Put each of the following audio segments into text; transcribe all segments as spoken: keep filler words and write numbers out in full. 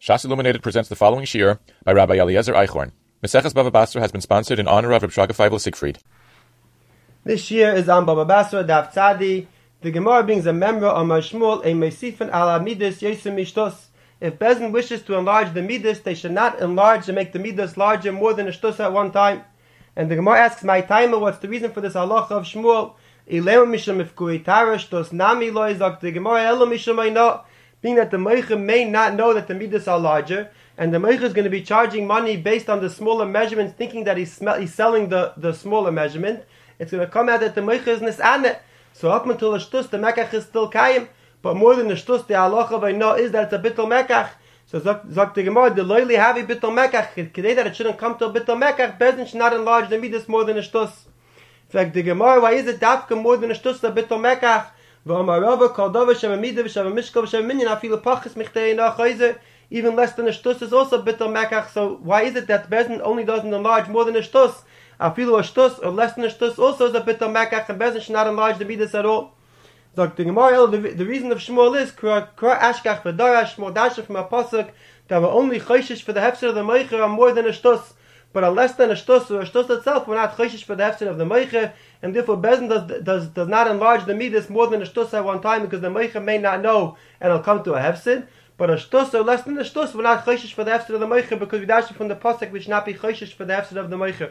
Shas Illuminated presents the following shiur by Rabbi Eliezer Eichhorn. Maseches Bava Basra has been sponsored in honor of Reb Shraga Feivel Siegfried. This year is on Bava Basra Daf Tzadi. The Gemara brings a member on Shmuel a Meisifen ala Midas Yosem Mishtos. If Bezin wishes to enlarge the Midas, they should not enlarge and make the Midas larger more than a Shtos at one time. And the Gemara asks, my timer, what's the reason for this halacha of Shmuel? Ilem Misham Ifkui Tara Shtos Nami Lo Izak. The Gemara Elo Misham Ayna. Being that the Meicha may not know that the Midas are larger, and the Meicha is going to be charging money based on the smaller measurements, thinking that he's, sm- he's selling the, the smaller measurement, it's going to come out that the Meicha is Nis'ane. So up until the Shtus, the Mekach is still Kayim, but more than the Shtus, the halacha of Ayna is that it's a Bittul Mekach. So Zok the Gemara, the Loyli have a Bittul Mekach, today that it shouldn't come to a Bittul Mekach, Bezin should not enlarge the Midas more than a Shtus. In fact, the Gemara, why is it Dafka more than a Shtus, a Bittul Mekach? Even less than a shtus is also bittul mekach. So why is it that Bezin only doesn't enlarge more than a shtus? Afilu a shtus or less than a shtus also is a bittul mekach, and Bezin should not enlarge the midas at all. So the Gemara, the, the reason of Shmuel is kra ashkach v'dara Shmuel dasha from a pasuk that were only chayshish for the hefzer of the meicher are more than a shtus. But a less than a shtus or a shtus itself, we're not chayshish for the hefzer of the meicher, and therefore Bezin does, does, does not enlarge the midas more than a shtus at one time, because the meicher may not know and it'll come to a hefzer. But a shtus or less than a shtus, we're not chayshish for the hefzer of the meicher, because we dash from the pasuk which not be chayshish for the hefzer of the meicher.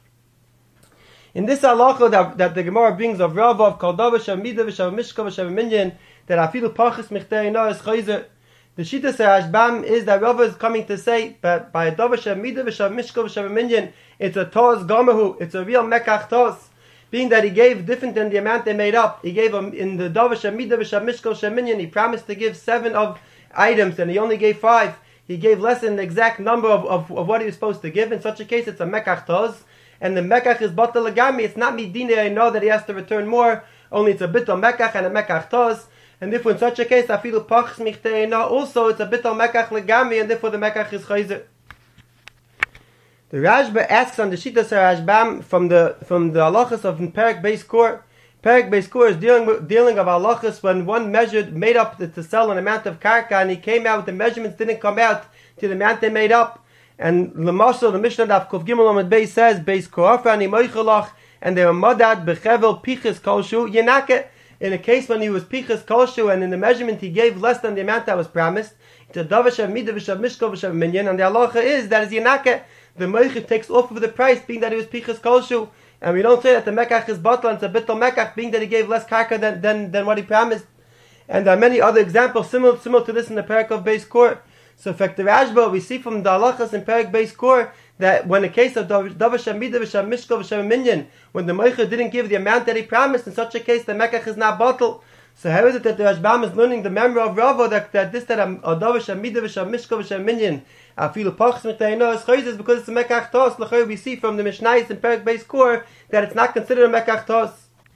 In this halacha that, that the Gemara brings of Rava of Kaldava Shav Mida V'Shav Mishka V'Shav Minyan, that afilu pachas michtei na is chayzer. The Shita Serashbam is that Rava is coming to say that by a Dava Shav Mida V'Shav Mishka V'Shav Minyan, it's a Toz Gomahu, it's a real Mekach Toz. Being that he gave different than the amount they made up. He gave them in the Dava Shav Mida V'Shav Mishka V'Shav Minyan, he promised to give seven of items and he only gave five. He gave less than the exact number of, of, of what he was supposed to give. In such a case, it's a Mekach Toz. And the Mekach is Batal Lagami. It's not Midine, I know that he has to return more. Only it's a Bital Mekach and a Mekach Toz. And therefore, in such a case, Afilu Pachs Michteina, also it's a Bital Mekach Lagami, and therefore the Mekach is Chayzer. The Rashba asks on the Shita Sarashbam from the from the halachas of Perek Beis Kor. Perek Beis Kor is dealing with, dealing of halachas when one measured, made up the, to sell an amount of karka, and he came out, the measurements didn't come out to the amount they made up. And Lamasha, the Mishnah Daf Kuf Gimel Amud Beis says, Beis Korafra Ani Moichelach, and they were modad bechevel piches kolshu yenake. In a case when he was piches kolshu, and in the measurement he gave less than the amount that was promised, it's a davashav midah v'shav mishkov v'shav minyan, and the halacha is that is yenake. The moichel takes off of the price, being that he was piches kolshu, and we don't say that the mekach is batal, and it's a bittul mekach, being that he gave less karka than, than, than what he promised. And there are many other examples similar similar to this in the parak of Beis Kor. So, in fact, the Rashba, we see from the halachas in Perek Beis Kor that when the case of Davashav Midah V'Shav Mishkov V'Shav Minyan, when the Meicher didn't give the amount that he promised, in such a case the Mekach is not bottled. So, how is it that the Rashbam is learning the memory of Rava that, that this that a Davashav Midah V'Shav Mishkov V'Shav Minyan, Afilu Pachs Michteina is Chayzer, is because it's a Mekach Tos. L'chayr we see from the Mishnayos in Perek Beis Kor that it's not considered a Mekach Tos.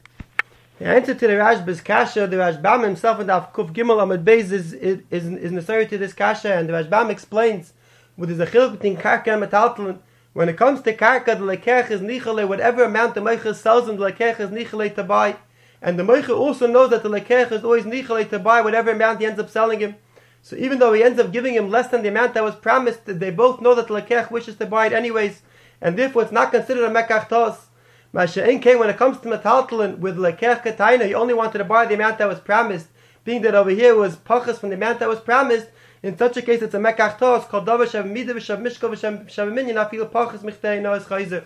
The answer to the Rashba's kasha, the Rashbam himself in the Kuf Gimel Amud Beis is is is, is necessary to this kasha, and the Rashbam explains what is a chiluk between karka and metaltalin. When it comes to karka, the lekech is nichale, whatever amount the meicher sells him, the lekech is nichale to buy, and the meicher also knows that the lekech is always nichale to buy whatever amount he ends up selling him. So even though he ends up giving him less than the amount that was promised, they both know that the lekech wishes to buy it anyways, and therefore it's not considered a mekach tos. Masha'in came when it comes to metaltalin with lekech kataina, he only wanted to buy the amount that was promised. Being that over here was pachas from the amount that was promised, in such a case it's a mekach tos called davashav midah v'shav mishkov v'shav minyan afilu pachas michtei no es chayzer.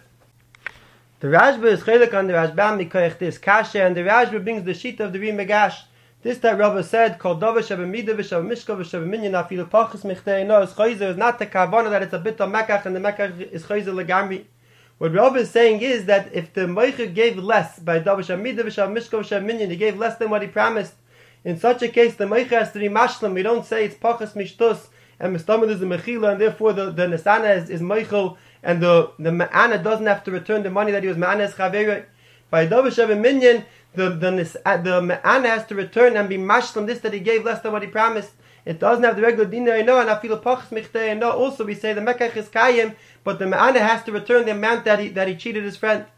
The Rashba is chaylik on the Rashbam mikoyach this kasha, and the Rashba brings the sheet of the Ri Megash. This that Rava said called davashav midah v'shav mishkov v'shav minyan afilu pachas michtei no es chayzer is not the kavana that it's a bit of mekach and the mekach is chayzer legamri. What Rava is saying is that if the Meicher gave less by Davashav Midah V'Shav Mishkov V'Shav Minyan, he gave less than what he promised. In such a case, the Meicher has to be mashlam. We don't say it's pachas mishtus and mistamid is a mechila, and therefore the, the nesana is, is meichel, and the the me'ana doesn't have to return the money that he was me'ana as chaveri. By Davashav Minyan, the the the me'ana has to return and be mashlam this that he gave less than what he promised. It doesn't have the regular dinner, no, and I feel pachas michtei, no. Also, we say the mekach is kayim, but the me'ana has to return the amount that he that he cheated his friend.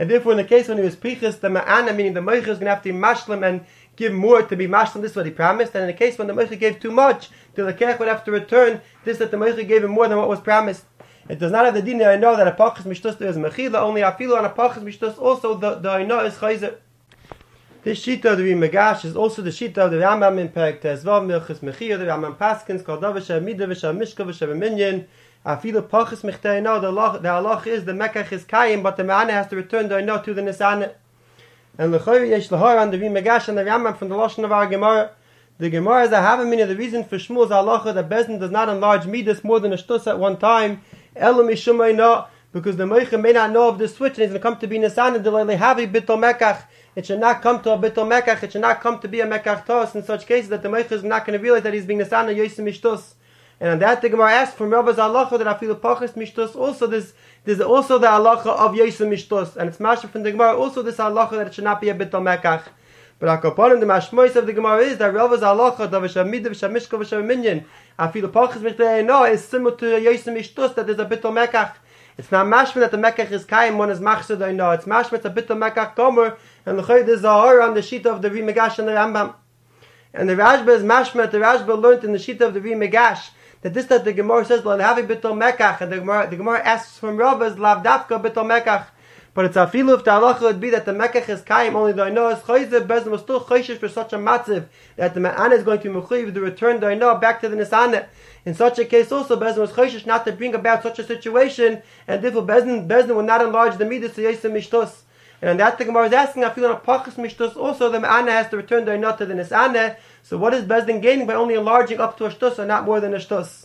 And therefore, in the case when he was Pichas, the Ma'ana, meaning the Meicha, is going to have to be Mashlim and give more to be Mashlim. This is what he promised. And in the case when the Meicha gave too much, the Lekech would have to return this that the Meicha gave him more than what was promised. It does not have the din I know that a Pachas Mishtus there is Mechila, only Afilu on a Pachas Mishtus also the, the I know is Chayzer. This Shita of the Megash is also the Shita of the Rambam in Perek Tezvav, Milchus Mechila, the Rambam Paskins, called Davasha Mida, Vasha Mishka, Vasha Minyan. Afilu Pachas Mechtei know the Allah, the Allah is the Mekach is Kayim, but the Ma'ana has to return the I know to the Nisana. And L'choyri Yesh Lahar on the Megash and the Rambam from the Lashon of our Gemara. The Gemara is a have a meaning. The reason for Shmuel's halacha that Bezdin does not enlarge midas more than a shtus at one time, Elam Ishumay no, because the Meicha may not know of the switch and he's going to come to be Nisan and delay have a bitol mekach. It should not come to a bitol mekach. It should not come to be a mekach tos. In such cases, that the Meicha is not going to realize that he's being Nisan and Yosim Mishtus. And on that, the Gemara asks from Rabba's halacha that I feel pachas mishtus. Also, there's there's also the halacha of Yosim Mishtus, and it's mashma from the Gemara. Also, this halacha that it should not be a bitol mekach. But Akaponim, the mashmois of the Gemara is that Rava's halacha, that v'shamid, v'shamishka, v'shaminyan, afilu pachas mishta no, is similar to Yosim Mishtus, that there's a bitol mekach. It's not mashma that the mekach is kaim, one is machsud, I know. It's mashma, it's a bitol mekach gomer, and the chay is a on the sheet of the Rimegash and the Rambam. And the Rashba is mashma, the Rashba learned in the sheet of the Rimegash, that this that the Gemara says, "Lo have a bitol mekach," and the Gemara, the Gemara asks from Rava's lav dafka bitol mekach. But it's a filu if the halacha would be that the mekach is kaim, only the I know is chayzer, Bezdin was still chayshish for such a matziv, that the ma'ana is going to be mechuyev to return the I know back to the nisana. In such a case also, Bezdin was chayshish not to bring about such a situation, and therefore Bezdin, Bezdin will not enlarge the midas to Yosem Mishtus. And on that the Gemara is asking, I feel on a pachas mishtus also, the ma'ana has to return the I know to the nisana. So what is Bezdin gaining by only enlarging up to a shtus or not more than a shtus?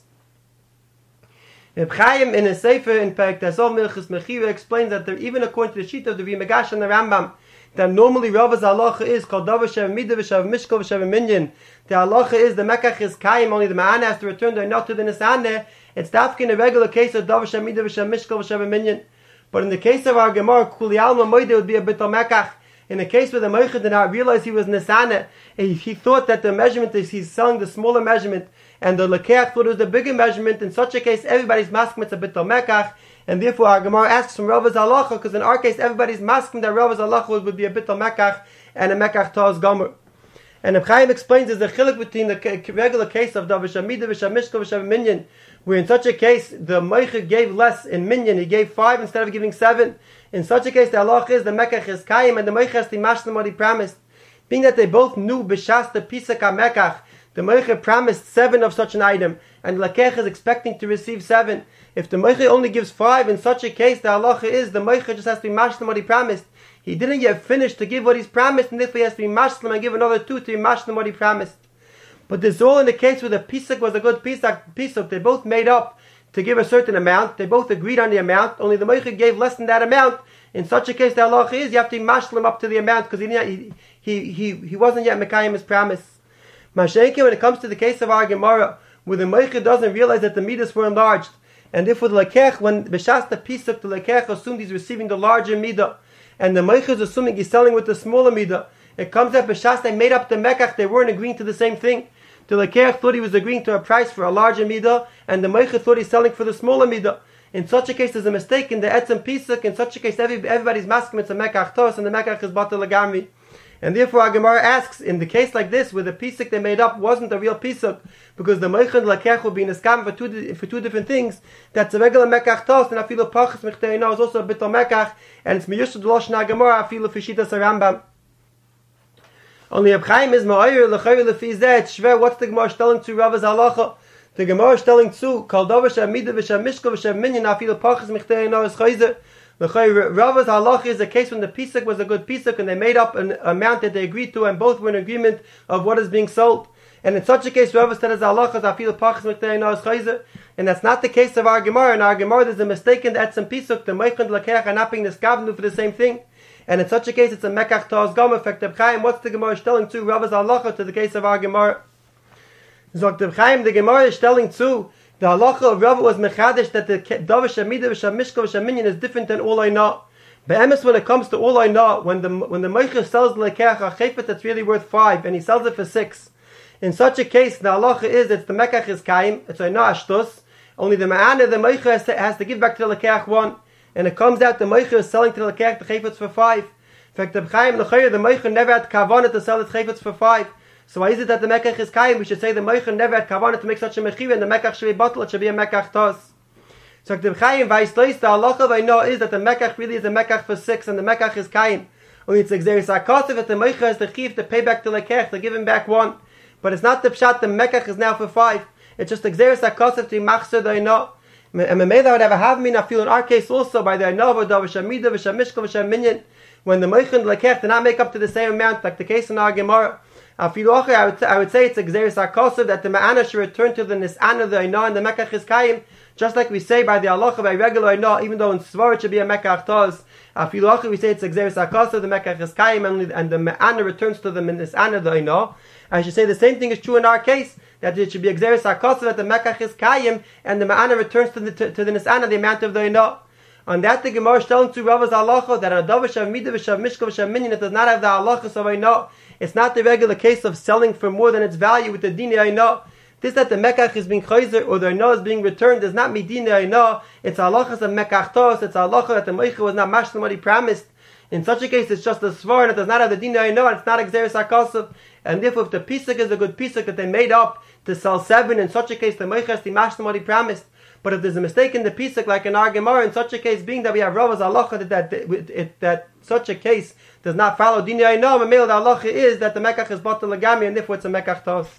Reb Chaim in a sefer in Perek Tezov Milchus Mechira explains that there, even according to the sheet of the Rimegash and the Rambam, that normally Rava's halacha is called Davar Shev Mida V'Shev Mishko V'Shev Minyan. The halacha is the Mekach is Kaim, only the Ma'ana has to return the not to the Nisaneh. It's dafka in a regular case of Davar Shev Mida V'Shev Mishko V'Shev Minyan. But in the case of our Gemara, Kuli Alma Moide would be a bit of Mekach. In the case where the Meicha did not realize he was Nisaneh, he, he thought that the measurement is he's selling the smaller measurement, and the Lekeach thought it was the bigger measurement. In such a case, everybody's masking it's a bit of Mekach, and therefore our Gemara asks from Rava's halacha, because in our case, everybody's masking that Rava's halacha would be a bit of Mekach, and a Mekach Taz Gomer. And Reb Chaim explains there's a chiluk between the regular case of Davar Shamida V'Shamishka V'Shav Minyan, where in such a case, the Meicha gave less in Minyan, he gave five instead of giving seven. In such a case, the halacha is the Mekach is Kayim, and the Meicha has to mashlim what he promised. Being that they both knew B'shas the Pisak HaMekach, the Meicha promised seven of such an item, and the Lekech is expecting to receive seven. If the Meicha only gives five, in such a case, the halacha is the Meicha just has to be mashlim what he promised. He didn't yet finish to give what he's promised, and therefore he has to be mashlim and give another two to be mashlim what he promised. But this is all in the case where the Pisak was a good Pisak, Pisak. They both made up to give a certain amount. They both agreed on the amount. Only the Meicha gave less than that amount. In such a case, the halacha is you have to mashlim up to the amount because he, he he he wasn't yet mekayim his promise. Mashenke, when it comes to the case of our Gemara, where the Meicha doesn't realize that the midas were enlarged, and therefore the lekech, when b'shas the pisuk, the lekech assumed he's receiving the larger midah, and the Meicha is assuming he's selling with the smaller midah. It comes that b'shas they made up the mekach, they weren't agreeing to the same thing. The lekech thought he was agreeing to a price for a larger midah, and the Meicha thought he's selling for the smaller midah. In such a case, there's a mistake in the etzem pisuk. In such a case, every, everybody's masking it's a mekach tos, and the mekach is batel lagamri. And therefore, our Gemara asks, in the case like this, where the pisuk they made up wasn't a real pisuk, because the meicha and the lekech will be in a scam for two for two different things. That's a regular mekach tos, and afilu pachas mechteino is also a bit of mekach, and it's miyushad loshen Gemara afilu fishitas Rambam. Only Reb Chaim is ma'ayir lechayir lefi zeh. It's shver. What's the Gemara telling to Rava's halacha? The Gemara is telling to kol davar she'amida v'she'mishka v'she'minyan afilu pachas mechteino is chayzer. Rava's halacha is a case when the pisuk was a good pisuk and they made up an amount that they agreed to and both were in agreement of what is being sold. And in such a case, Rava said as halacha is afilu pachas mechteino is chayzer. And that's not the case of our Gemara. In our Gemara, there's a mistake in the etzem pisuk. The meicha and lekech are not being niskavnu for the same thing. And in such a case, it's a mekach taz gam effect. Reb Chaim, what's the Gemara telling to Rava's halacha to the case of our Gemara? Zok Reb Chaim, the Gemara is telling to the halacha of Rava was mechadish that the davar shemida v'shamishka v'shaminyan is different than all I know. Be'emes, when it comes to all I know, when the when the meicha sells the lekech a chayfet that's really worth five and he sells it for six, in such a case the halacha is it's the mekach is kaim, it's I know ashtus. Only the ma'ana the meicha has to, has to give back to the lekech one. and it comes out the Meicher is selling to the Lekech the Chayfetz for five. In fact, the Chaim, the Meicher never had kavanah to sell the Chayfetz for five. So why is it that the Mekach is Kaim? We should say the Meicher never had kavanah to make such a Mechira, and the Mekach should be bottled, it should be a Mekach Tos. So the Chaim, Vaislois, the halacha I know is that the Mekach really is a Mekach for six, and the Mekach is Kaim. Only it's Xeris HaKosev that the Meicher has the Chiv to pay back to Lekech, to give him back one. But it's not the Pshat, the Mekach is now for five. It's just Xeris HaKosev to Machzer the Ino. And Memela would ever have me, and I feel in our case also, by the Ino, V'da, V'shamida, V'shamishka, V'shaminyan, when the Meicher and the Lekech do not make up to the same amount, like the case in our Gemara. I feel I would, I would say it's Xeris HaKosev that the Ma'ana should return to the Nis'ana, the Ino, and the Mekach is Kaim. Just like we say by the halacha by regular no, even though in Svar it should be a Mekach Tos, afilu we say it's Xeris HaKosev, the Mekach is Kaim, and the Me'ana returns to the Nis'ana the Ino. I should say the same thing is true in our case, that it should be Xeris HaKosev, that the Mekach is Kaim, and the Me'ana returns to the to, to the Nis'ana, the amount of the Ino. On that the Gemara is telling to Rava's halacha that a Adav Shav Midah V'Shav Mishka V'Shav Minyan, it does not have the halachas of Ino. It's not the regular case of selling for more than its value with the Dini Ino. This that the Mekach is being chayzer or the Ino is being returned is not midina Ino. It's halachas of Mekach Tos. It's halacha that the Meicher was not mashlim what he promised. In such a case, it's just a svar and it does not have the dina Ino, and it's not Xeris HaKosev. And therefore, if the pisuk is a good pisuk that they made up to sell seven, in such a case, the Meicher has to mashlim what he promised. But if there's a mistake in the pisuk, like in our Gemara, in such a case, being that we have Rava's halacha that that, it, it, that such a case does not follow dina Ino, and the halacha is that the Mekach is batal legami, and therefore it's a Mekach Tos.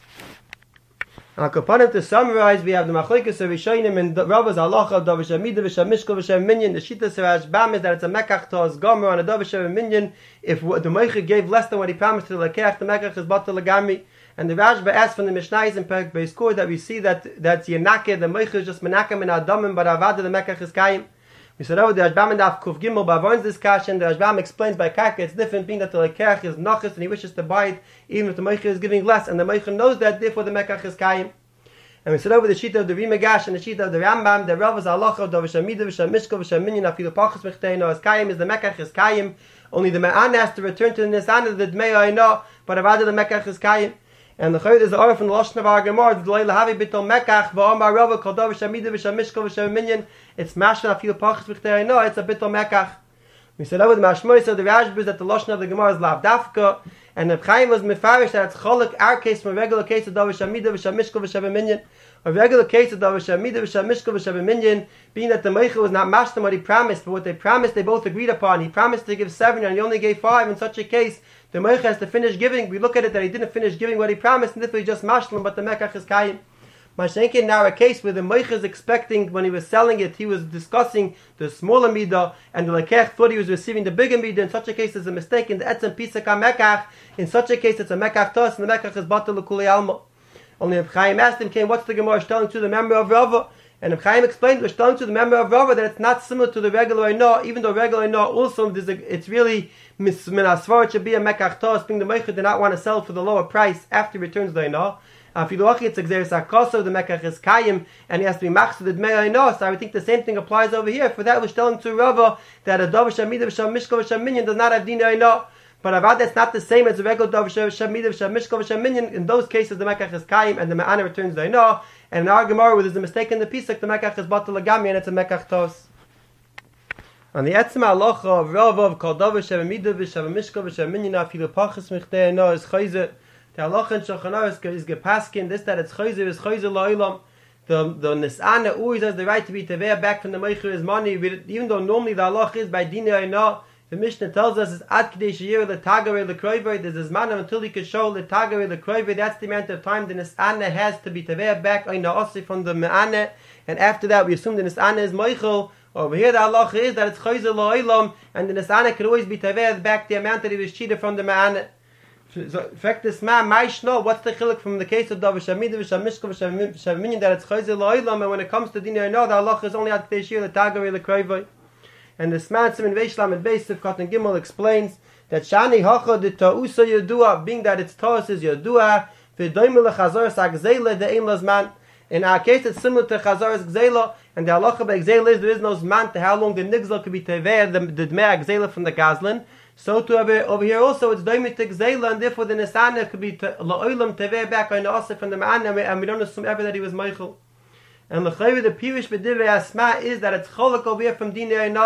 Now, to summarize, we have the Machlekes of Rishonim and Rava's halacha, Dav Shamida, V'Shav Mishka, V'Shav Minyan. The Shita Siraj Bam is that it's a Mekach Tos Gomer on a Dav Shamida Minyan. If the Meicher gave less than what he promised to the Lekech, the Mekach is batal legami. And the Rashba asks from the Mishnayos in Perek Beis Kur that we see that that's Yenake, the Meicher is just Menakem and Adamim, but Avada the Mekach is Kaim. We said over the Rashbam and Af Kuf Gimel Bavon's discussion. The Rashbam explains by Karka it's different, being that the Lekech is Nachas and he wishes to buy it, even if the Meicher is giving less, and the Meicher knows that, therefore the Mekach is Kaim. And we said over the sheet of the Rimagash and the sheet of the Rambam, the Rav is halacha of V'Shamida, V'Shav Mishka, V'Shav Minyan, afilu pachas mechteino as Kaim is the Mekach is Kaim. Only the Me'an has to return to the Nis'ana, the Dmei Oino, but Avada the Mekach is Kaim. And the Chayr is the Orah from the Lashon of our Gemara, the Leila Havi Bitol Mekach, V'Omar Rava, Kol Dav V'Shamida, V'Shav Mishka, V'Shav Minyan. It's Mashma afilu pachas mechteino, it's a Bitol Mekach. We said over the Mashmoy, so the Rashba is that the Lashon of the Gemara is Lav Dafka, and the Chaim was Mefarish that it's Cholok, our case from a regular case of Dav V'Shamida, V'Shav Mishka, V'Shav Minyan. A regular case of Dav Shamida, V'Shav Mishka, V'Shav Minyan, being that the Meicher was not mashlim what he promised, but what they promised they both agreed upon. He promised to give seven and he only gave five. In such a case, the Meicher has to finish giving. We look at it that he didn't finish giving what he promised, and therefore he just mashlim, but the Mekach is Kaim. Mashenkin now a case where the Meicher is expecting, when he was selling it, he was discussing the smaller midah, and the Lekech thought he was receiving the bigger midah. In such a case, there's a mistake in the Etzem Pisak HaMekach. In such a case, it's a Mekach Tos, and the Mekach is Batal L'Kulei Alma. Only if Chaim asked him, came, what's the Gemara telling to the member of Rava? And if Chaim explained, we're telling to the member of Rava that it's not similar to the regular Ino, even though regular Ino also, there's a, it's really, min asvar, it should be a Mekach Tos, being the Meicher did not want to sell for the lower price after he returns the Ino. If you look, it's Xeris HaKosev, the Mekach is Kayim, and he has to be Machzor the Dmei Ino, so I would think the same thing applies over here. For that, we're telling to Rava that a Dav Shamida, V'Shav Mishka, V'Shav Minyan does not have Dina Ino. But Avad, that's not the same as a regular Dav V'Shav Midah, V'Shav Mishka, V'Shav Minyan. In those cases, the Mekach is Kaim, and the Me'ana returns the Ino. And in our Gemara, where there's a mistake in the Pisak, the Mekach is Batal Legami, and it's a Mekach Tos. On the Etzem Halacha of Rav of Kol Dav V'Shav Midah, V'Shav Mishka, V'Shav Minyan, afilu pachas mechteino Ino is Chayzer. The Halacha in Shulchan Aruch is Gepaskin. This that it's Chayzer is Chayzer La'ilam. The the Nis'ana always has the right to be Teveh back from the Meicher his money, even though normally the Halacha is by Dina Ino. The Mishnah tells us is Ad K'dei Sheyir L'Tagare L'Kroivei. There's his man until he can show L'Tagare L'Kroivei. That's the amount of time the Nis'ana has to be Teveh back Oina Osif from the Me'ana. And after that, we assume the Nis'ana is Meichel. Over here, the halacha is that it's Chayzer Lo'ilam, and the Nis'ana can always be Teveh back the amount that he was cheated from the Me'ana. So, in fact, this man, Maishno, what's the chiluk from the case of Dav Shamida, V'Shav Mishka, V'Shav Minyan, that it's Chayzer Lo'ilam, and when it comes to Dinah, I know the halacha is only Ad K'dei Sheyir L'Tagare L'Kroivei. And the Smatzim in Veishlam and Beisif Katan Gimel explains that Shani Hacha de Ta'usa Yodua, being that its Ta'us is Yodua, V'doimel L'Chazor S'Agzela de Ein Lazman. In our case, it's similar to Chazor's Gzela, and the halacha by Gzela is there is no Zman to how long the Nigzal could be Teveah, the, the Dmei Gzela from the Gazlan. So to over, over here also, it's Doimit to Gzela, and therefore the Nisana could be La'olam Teveah back on the Asif from the Ma'ana, and we don't assume ever that he was Meichel. And the Chayv, the Pirish B'divrei Asma is that it's Cholok over here from Dinei Ino.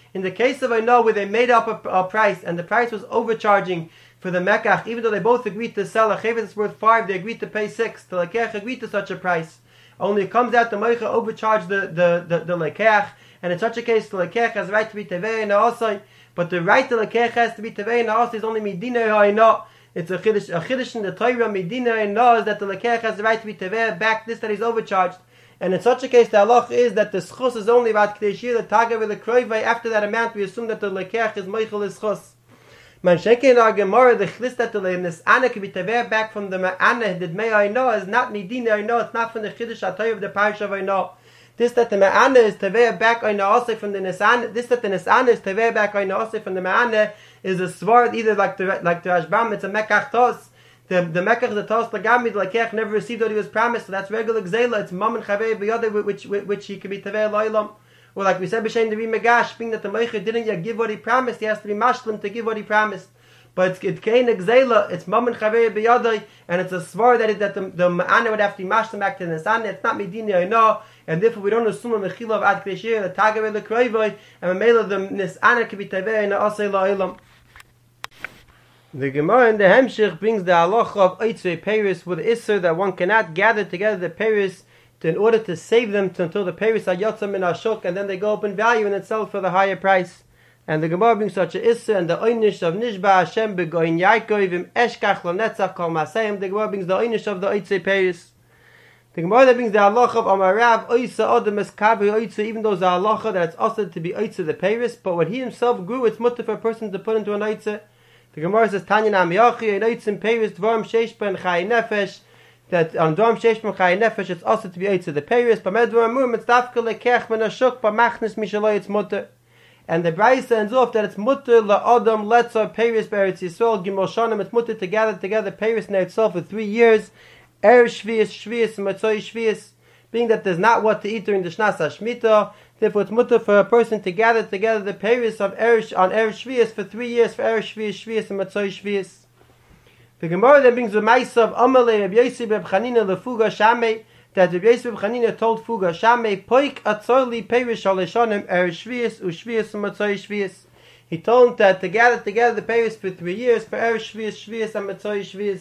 In the case of Oina, where they made up a, a price and the price was overcharging for the mekach, even though they both agreed to sell a chevet that's worth five, they agreed to pay six. The lekech agreed to such a price. Only it comes out the moicha overcharged the the the, the lekech, and in such a case the lekech has the right to be tevei and also, but the right to lekech has to be tevei and also is only midina Oina. It's a chiddush, a chiddush in the Torah medina and law is that the lekech has the right to be teveh back this that he's overcharged, and in such a case the halach is that the schus is only about k'deshir the tagav the kroivay. After that amount, we assume that the lekech is meichel is schus. Man shekin our gemara the chlis that the nisana can be teveh back from the ma'ana that may I know is not medina I know. It's not from the chiddush atayv of the parish of I know. This that the ma'ana is teveh back I know also from the nisana. This that the nisana is teveh back I know also from the ma'ana is a sword either like the like the Rashbam. It's a mekach tos. The the mekach the tos lagami the lekech never received what he was promised. So that's regular gzela. It's mom and chavei b'yodei which which he can be teveh lo'ilam. Or like we said b'shem to be megash, being that the meicher didn't yet give what he promised, he has to be mashlim to give what he promised. But it's it kain gzela. It's mom and chavei b'yodei, and it's a sword that it, that the the ma'ana would have to be mashlim back to the nisana. It's not medina I know. And therefore we don't assume a mechila of ad k'deshir the tagav the kroivay, and mele the nisana can be teveh and asay lo'ilam. The Gemara in the Hemshich brings the halacha of Eitzei Peris with Isser that one cannot gather together the Peris to, in order to save them to, until the Peris are Yotzam in Ashuk, and then they go up in value and then sell for the higher price. And the Gemara brings such a Isser and the Oynish of Nishba Hashem begoin Yaakov im Eshkach lo netzach kol Masayim. The Gemara brings the Oynish of the Eitzei Peris. The Gemara that brings the halacha of Amarav Oysa Odom Eskavi Oysa, even though it's a halacha that it's also to be Oysa the Peris, but when he himself grew, it's mutter for a person to put into an Oysa. The Gemara says, Tanya Nam Yachi, and Eitzim Peris, Dvarim Sheshpa Chai Nefesh, that on Dvarim Sheshpa Chai Nefesh, it's also to be Eitzim the Peris, but Medvarim Mum, it's Dafka Lekech, Ben Ashuk, but Machnis Mishaloi, it's Mutter. And the Braisa ends off that it's Mutter, La Adam, Letzor, Peris, Beretz Yisrael, Gimel Shanim, it's Mutter to gather together Peris in itself for three years, Erev Shvius, Shvius, and Matzoi Shvius, being that there's not what to eat during the Shnas HaShmita. Therefore, it's mutter for a person to gather together the Peris of Erev on Erev Shvius for three years for Erev Shvius, Shvius, and Matzoi Shvius. The Gemara that brings the Maisa of Amalei Reb Yosef Reb Chanina leFuga Shamei, that Reb Yosef Reb Chanina told Fuga Shamei, Poik atzorli Peris shaleshonim Erev Shvius, uShvius, and Matzoi Shvius. He told him that to gather together the Peris for three years for Erev Shvius, Shvius, and Matzoi Shvius.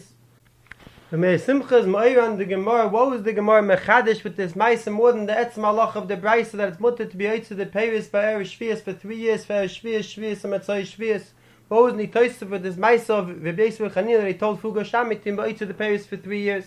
The Meir Simcha is Ma'ir the Gemara. What was the Gemara mechadish with this Maisa more than the Etzem Halach of the Braisa that it's mutter to be out to the Peris by Erev Shvius for three years for Erev Shvius, Shvius, and Matzoi Shvius? What was the Nitoysa with this Maisa of Reb Yosef Chanina that he told Fuga Shamit to be out to the Peris for three years?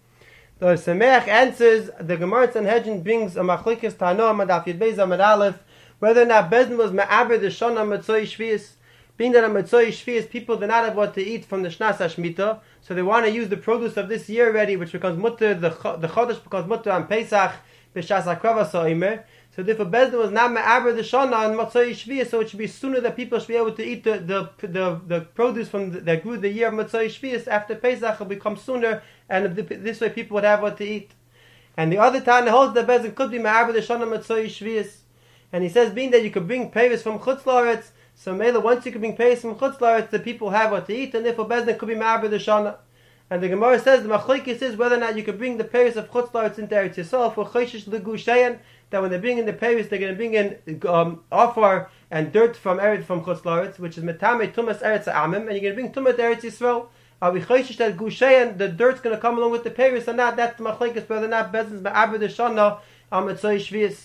The Sameach answers, the Gemara Sanhedrin brings a Machlokes Tanoa Madaf Yud Beis Amud Aleph, whether or not Bezdin was Me'aber the Shana Matzoi Shvius. Being that on Matzoi Shvius people do not have what to eat from the Shnas HaShmita, so they want to use the produce of this year already, which becomes mutter, the the Chodesh becomes mutter on Pesach, B'Shas HaKrava So'imer. So therefore Bezdin was not Me'aber the Shana on Matzoi Shvius, so it should be sooner that people should be able to eat the the the, the produce from the, that grew the year of Matzoi Shvius after Pesach will become sooner, and this way people would have what to eat. And the other time holds that Bezdin could be Me'aber the Shana Matzoi Shvius. And he says, being that you could bring Peris from Chutz La'aretz, so Mela, once you can bring Peris from Chutz La'aretz, the people have what to eat, and therefore Bezdin could be Ma'aber the Shana. And the Gemara says, the Machlokes is whether or not you could bring the Peris of Chutz La'aretz into Eretz Yisrael for Choshesh L'Gushayan, that when they bring in the Peris, they're going to bring in um, Afar and dirt from Eretz from Chutz La'aretz, which is Metame Tumas Eretz Amim, and you're going to bring Tumas Eretz Yisrael. Are we Choshesh that Gushayan, the dirt's going to come along with the Peris or not? That's the Machlokes, whether or not Bezdin's Ma'aber the Shana on Matzoi Shvius.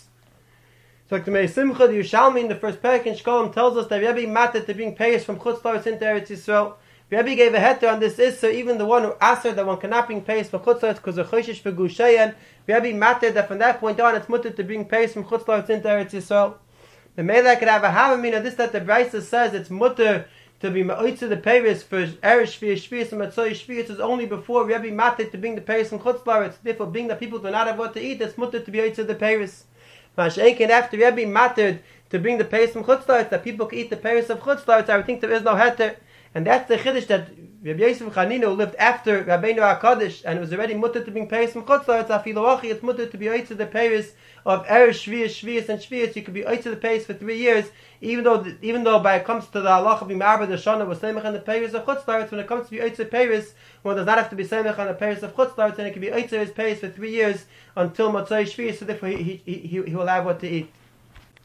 So the Meir Simcha, the Yerushalmi in the first parak in Shkolim tells us that Rebbe matter to bring Peris from Chutz La'aretz into Eretz Yisrael. Rebbe gave a heter on this Isser, even the one who asked that one cannot bring Peris from Chutz La'aretz because of Choshesh for Gushayan. Rebbe mattered that from that point on it's mutter to bring Peris from Chutz La'aretz into Eretz Yisrael. The Meir could have a havamina this that the Braisa says it's mutter to be ma'oitz the Peris for Erev Shvius, Shvius, and Matzoi Shvius is only before Rebbe mattered to bring the Peris from Chutz La'aretz. Therefore, being that people do not have what to eat, it's mutter to be oitz the Peris. Mashenkin after Rebbe mattered to bring the Peris from Chutz La'aretz, that people can eat the Peris of Chutz La'aretz, I would think there is no heter. And that's the chiddush that Rabbi Yosef Chanina, who lived after Rabbeinu HaKadosh, and it was already mutter to bring Peris from Chutz La'aretz, afilu achi, it's mutter to be oitz the Peris of Erev Shvius, Shvius, and Shvius. You could be oitz the Peris for three years, even though even though by it comes to the halacha of Ma'aber the Shana was semech on the Peris of Chutz La'aretz, when it comes to be oitz the Peris, one does not have to be semech on the Peris of Chutz La'aretz, and it can be oitz his Peris for three years until Matzoi Shvius, so therefore he, he, he, he will have what to eat.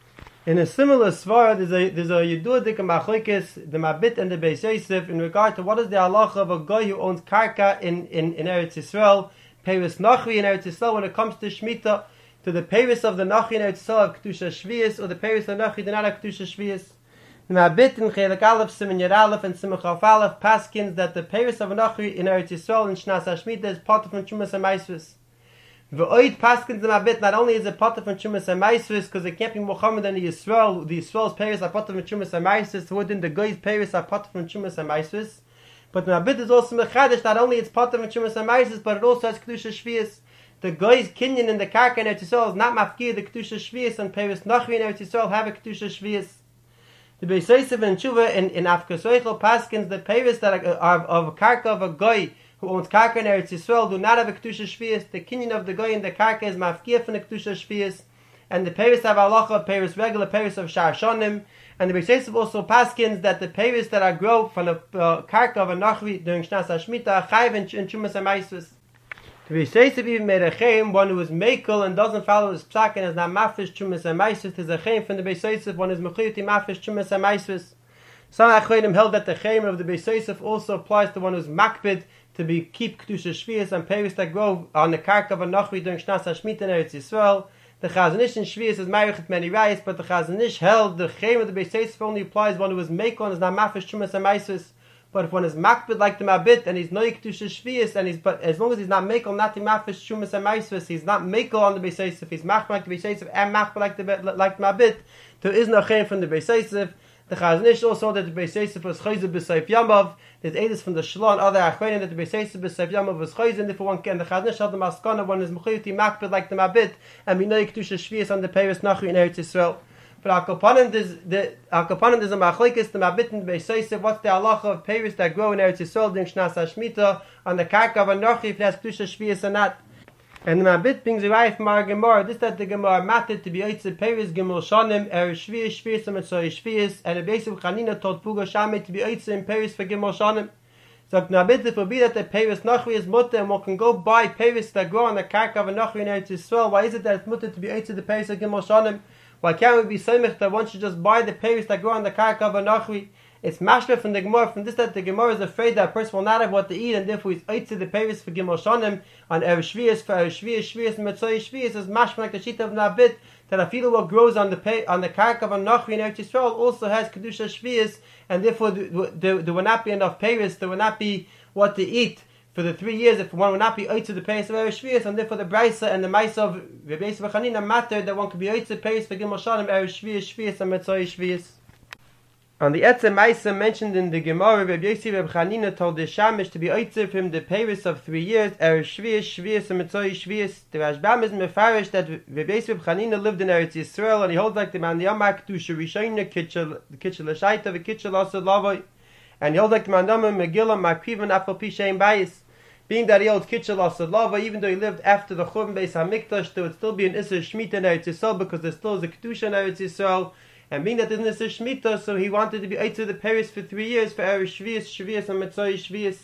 In a similar svara, there's a there's a yedudik machlokes the Mabit and the Beis Yosef in regard to what is the halacha of a guy who owns karka in in in Eretz Yisrael, Peres Nachri in Eretz Yisrael when it comes to Shemitah, to the Peres of the Nachri in Eretz Yisrael of Kedusha Shvius, or the Peres of Nachri do not have Kedusha Shvius. The Mabit in Chelik Aleph, Siman Yad Aleph, and Siman Chaf Aleph paskins that the Peres of a Nachri in Eretz Yisrael in Shnas HaShemitah is part of Chumas HaMaisvus. V'oid paskins the Mabit, not only is it part of Chumas HaMaisvus, because it can't be Muhammad and the Yisrael, the Yisrael's Peres are part of Chumas HaMaisvus, who within the Goy's Peres are part of Chumas HaMaisvus. But the Mabit is also Mechadish, not only it's part of Chumas HaMaisvus, but it also has Kedusha Shvius. The Goy's Kinyan in the Karka in Eretz Yisrael is not Mafkir the Kedusha Shvius, and Peres Nachri in Eretz Yisrael have a Kedusha Shvius. The Beis Yosef and Tshuva in, in Afkas Oichel paskins the Peres that are, are of Karka of a Goy who owns Karka in Eretz Yisrael do not have a Kedusha Shvius. The Kinyan of the Goy in the Karka is Mafkir from the Kedusha Shvius, and the Peres have halacha, Peres regular, Peres of Shar Shonim. And the Beis Yosef also paskins that the Peres that are grow from the uh, Karka of a Nachri during Shnas HaShemitah are chayiv in, in Chumas HaMaisvus. The Beis Yosef even made a chayim, one who is mekel and doesn't follow his psak and is not mafish Chumas HaMaisvus, is a chayim from the Beis Yosef, one is mechuyuti mafish Chumas HaMaisvus. Some achronim held that the chayim of the Beis Yosef also applies to one who is makbid to be keep Kedusha Shvius and Peres that grow on the Karka of a Nachri during Shnas HaShemitah in Eretz Yisrael. The Chazon Ish in Shvius is marichet many rayos, but the Chazon Ish held the chayim of the Beis Yosef only applies one who is mekel and is not mafish Chumas HaMaisvus. But if one is makbid like the Mabit and he's noik Kedusha Shvius, and he's but as long as he's not mekel, not the mafish Chumas HaMaisvus, he's not mekel on the Beis Yosef, he's makbid like the Beis Yosef and makbid like the like the Mabit, there is no chayim from the Beis Yosef. The Chazon Ish also that the Beis Yosef was chayzer b'Seif Yamav. There's edus from the Shalom and other achronim that the Beis Yosef b'Seif Yamav was chayzer, and if one can, the Chazon Ish held the maskana one is mechuyuti makbid like the Mabit and be noik Kedusha Shvius on the Peres Nachri in Eretz Yisrael. But Akopanim is the Akopanim is a machlokes the Mabit and the Beis Yosef. What's the halacha of Peres that grow in Eretz Yisrael during Shnas HaShemitah on the Karka of a Nachri if it has Kedusha Shvius or not? And the Mabit brings a right from our Gemara. This that the Gemara matted to be Eitze Peres Gimel Shanim Er Shvius Shvius and Mitzvah Shvius, and the base of Chanina told Puga Shamet to be Eitze in Peres for Gimel Shanim. So the Mabit it will be that the Peres Nachri is mutter, and one can go buy Peres that grow on the Karka of a Nachri in Eretz Yisrael. Why is it that it's mutter to be Eitze the Peres of Gimel Shanim? Why can't we be samech that one should just buy the Peres that grow on the Karka of a Nachri? It's mashma from the Gemara, from this that the Gemara is afraid that a person will not have what to eat, and therefore he's eitze the Peres for Gimel Shanim on Erev Shvius, for Erev Shvius, Shvius, and Mitzvah Shvius is mashma like the Shita of Nabit, that a field what grows on the pe- on the Karka of a Nachri in Eretz Yisrael also has Kedusha Shvius, and therefore there, there, there will not be enough Peres, there will not be what to eat for the three years if one will not be eitze the Peres of Erev Shvius, and therefore the Braisa and the Maisa of Rebbe Yisrael Chanina matter that one could be eitze Peres for Gimel Shanim, Erev Shvius, Shvius, and Mitzvah Shvius. On the Etze Maisa mentioned in the Gemara, Rebbe Yisrael Chanina told the Shamish to be eitze for him the Peres of three years, Erev Shvius, Shvius, and Mitzvah Shvius. The Rashbam is mefarish that Rebbe Yisrael Chanina lived in Eretz Yisrael, and he holds like the man the Yamak to Shirishayna Kitchel Kitchel Shaita the Kitchel Asad Lavoi, and he holds like the man Dama Megillah Makpivan Afal Pishaim Bayis. Being that he holds Kitchel Asad Lava, even though he lived after the Churban Beis Hamikdash, there would still be an Isser Shemitah in Eretz Yisrael because there still is a Kedusha in Eretz Yisrael. And being that there's an Isser Shemitah, so he wanted to be eitze the Peres for three years for Erev Shvius, Shvius, and Mitzvah Shvius.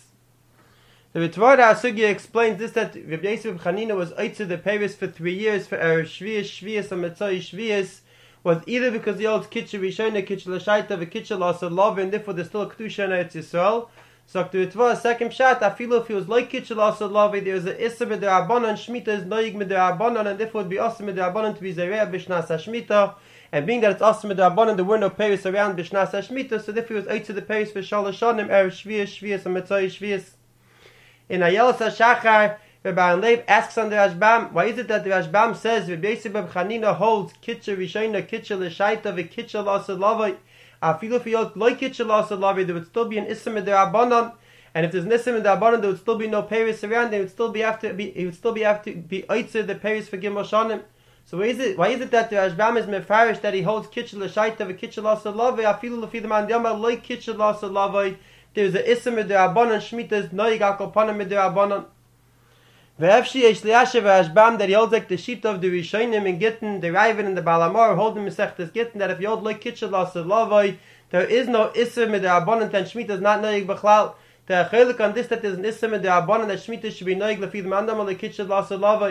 The Ritvar Asugya explains this that Rebbe Yisrael Chanina was eitze the Peres for three years for Erev Shvius, Shvius, and Mitzvah Shvius was either because he holds Kitchel Rishona, Kitchel Shaita, Kitchel Asad Lava, and therefore there's still a Kedusha in Eretz Yisrael. So the Ritva, second shot, I feel if he was like Kitchel Asad Lava, there is a Issa with the Rabbanon, Shemitah is noig with the Rabbanon, and therefore it would be awesome with the Rabbanon to be Zereh B'Shnas HaShemitah. And being that it's awesome with the Rabbanon, there were no Peres around B'Shnas HaShemitah, so therefore he was eitze the Peres for Shalosh Shanim, Erev Shvius, Shvius, and Mitzvah Shvius. In Ayelas HaShachar, Rabbi Leib asks on the Rashbam, why is it that the Rashbam says Rebbe Yisrael Chanina holds Kitchel Rishona, Kitchel Shaita, Kitchel Asad Lava? I feel if he holds like Kitchel Asad Lava, there would still be an Isser with the Rabbanon. And if there's an Isser with the Rabbanon, there would still be no Peres around. They would still be after be. He would still be after be eitze the Peres for Gimel Shanim. So why is it? Why is it that the Rashbam is mefarish that he holds Kitchel Shaita and Kitchel Asad Lava? I feel if the man Yama like Kitchel Asad Lava, there's an Isser with the Rabbanon. Shemitah is noig akopanim with the Rabbanon. Ve'efshi yesh liyashev Rashbam that he holds like the sheet of the Rishonim in Gittin, the Raven and the Balamor holding Mesechtes Gittin that if you hold like Kitchel Asad Lava, there is no Isser with the Rabbanon and Shemitah is not noig b'chlal. The chelik on this that there's an Isser with the Rabbanon that Shemitah should be noig lefi the mandam like Kitchel Asad Lava.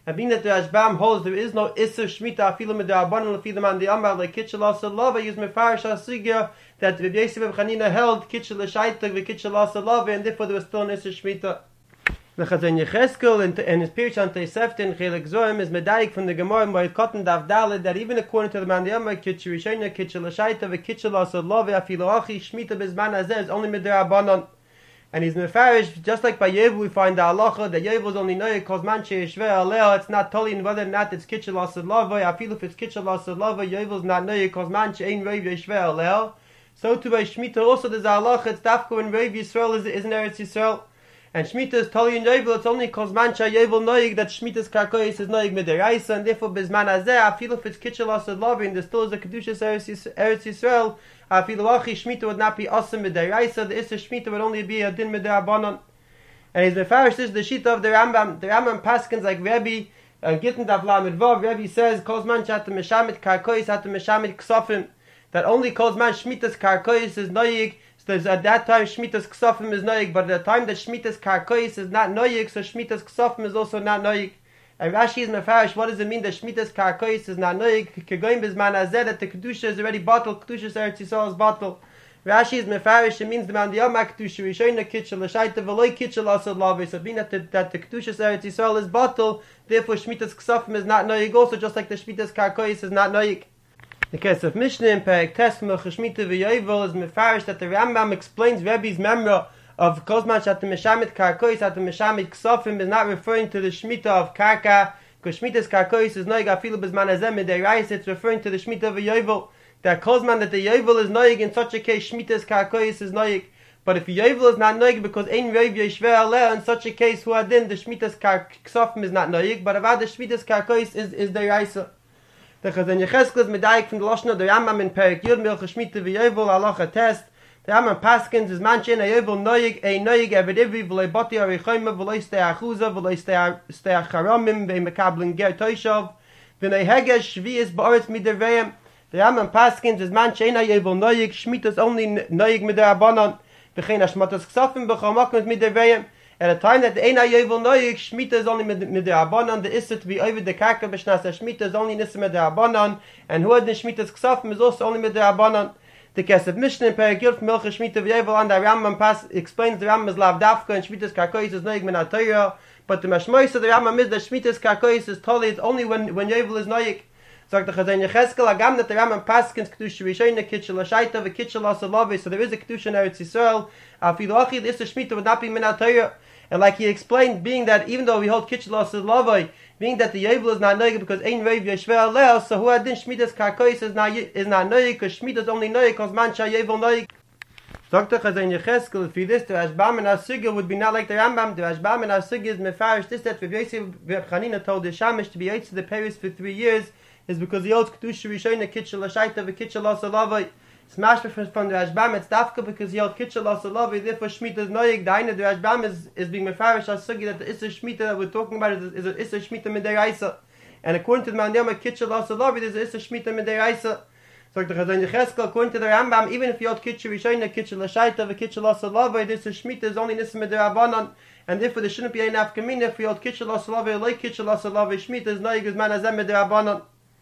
And being that the Rashbam holds there is no Isser Shmita afilu midrabanan lefi the man the Amar like Kitchel Asa Lava use Mefarish Asugya that Rav Yosef ben Chanina held Kitchel L'Shaitag ve Kitchel Asa Lava, and therefore there was still an Isser Shmita. The Chazon Yecheskel in, in his Pirush on Tosefta in Chelik Zorim is medayik from the Gemara by Cotton Daf Daled that even according to the man the Amar Kitchel Rishayna Kitchel L'Shaitag ve Kitchel Asa Lava afilu achi Shmita bezman hazeh is only midrabanan. And he's mefarish, just like by Yevu we find the halacha that Yevu is only noyek cause manche yeshveh aleh. It's not totally in whether or not it's kitchel asad lava. I feel if it's kitchel asad lava, Yevu is not noyek cause manche ein reiv yeshveh aleh. So too by Shemitah also there's a halacha. It's dafka when reiv Yisrael is, is in Eretz Yisrael, and Shemitah is totally in Yevu. It's only cause manche Yevu noyek that Shemitah's karkoyis is noyek midiraisa, and therefore bizman hazeh I feel if it's kitchel asad lava and there still is a kedushas Eretz Yisrael. Afilu achi Shmita would not be awesome with the Raisa. The Isser Shmita would only be a din with the Rabbanon. And he's mefarish this is the shita of the Rambam. The Rambam paskins like Rebbe uh, Gittin Daf Lamed Vav. Rebbe says Kozman Shat Meshamit Karkois Hat Meshamit Ksofim, that only Kozman Shmitas Karkois is noyig. So at that time Shmitas Ksofim is noyig, but at the time that Shmitas Karkois is not noyig, so Shmitas Ksofim is also not noyig. And Rashi is mefarish. What does it mean that Shmitas Karkois is not noyig? Kegoim bizman hazeh that the kedusha is already bottled. Kedusha Eretz Yisrael is bottled. Rashi is mefarish. It means the man the Yom HaKedusha Rishayna Kitchel L'Shaita v'loi Kitchel Asad Lava. So being that the, that the kedusha Eretz Yisrael is bottled, therefore Shmitas Ksofim is not noyig. Also, just like the Shmitas Karkois is not noyig. The case of Mishnah in Perek Tes Melech Shmita v'Yovel is mefarish that the Rambam explains Rebbe's memra of Kozman Shat Meshamit Karkois Hat Meshamit Ksofim is not referring to the Shemitah of Karka, because Shemitah's Karkois is noig afilu bezman hazeh midiraisa. It's referring to the Shemitah of a Yovel. That Kozman that the Yovel is noig, in such a case Shemitah's Karkois is noig. But if Yovel is not noig because ein reiv yeshveh aleh, in such a case who adin the Shemitah's Ksofim is not noig, but avad the Shemitah's Karkois is is deraisa. The Chazon Yecheskel is medayik from the Lashon the Rambam in Perek Yud Melech Shmita v'Yovel halacha test. The Rambam paskins is manchen a Yovel noyig a noyig evedivi v'loi bati arichayma v'loi stei achuza v'loi stei acharamim v'mekabling ger toishav v'nei hegesh shvi'is ba'aretz miderveim. The Rambam paskins is manchen a Yovel noyig Shmitas only noyig miderabanan v'chein hashmatas ksafim b'chamakim miderveim. At a time that the Eina Yovel noyig Shmita is only miderabanan, the Issa to be over the karka b'shnas Shmita is only nissa miderabanan, and who had the Shmitas ksafim is also only miderabanan. The case of Mishnah in Perek Yud from Melech Shmita v'Yovel and the Rambam pass explains the Rambam is lav dafka and Shmitas Karkois is noyig min ha-Torah, but the mashmois of the Rambam is that Shmitas Karkois is totally it's only when when Yovel is noyig. So the Chazon Yecheskel agam that the Rambam paskins kedusha rishayna kitchel l'shaita v'kitchel asad lava. So there is a kedusha in Eretz Yisrael. Afilu achi the Isser Shmita would not be min ha-Torah. And like he explained, being that even though we hold kitchel asad lava, being that the Yovel is not noyig because ein reiv yeshveh aleh, so who adin Shmitas Karkois is not is not noyig because Shmita is only noyig because mancha Yovel noyig. Doctor Chazon Yecheskel, if this the Rashbam and Asugya would be not like the Rambam. The Rashbam and Asugya is mefarish this that Rav Yosef ben Chanina told the Shamish to be out to the Paris for three years is because he holds kedusha rishayna kitchel l'shaita v'kitchel asad lava. Smash from the Rashbam, it's dafka because he held kitchel asad lava. Therefore Shmita is noyig. The Aina the Rashbam is is being mefarish Asugya that the Isser Shmita that we're talking about is, is an Isser Shmita midiraisa. And according to the Mandiyama kitchel asad lava, there's an Isser Shmita midiraisa. So the Chazon Yecheskel, according to the Rambam, even if you hold kitchel rishayna kitchel l'shaita v'kitchel asad lava, this Shmita is only nissa midirabanan, and therefore there shouldn't be any nafkamina if you hold kitchel asad lava like kitchel asad lava. Shmita is noyig bizman hazeh midirabanan.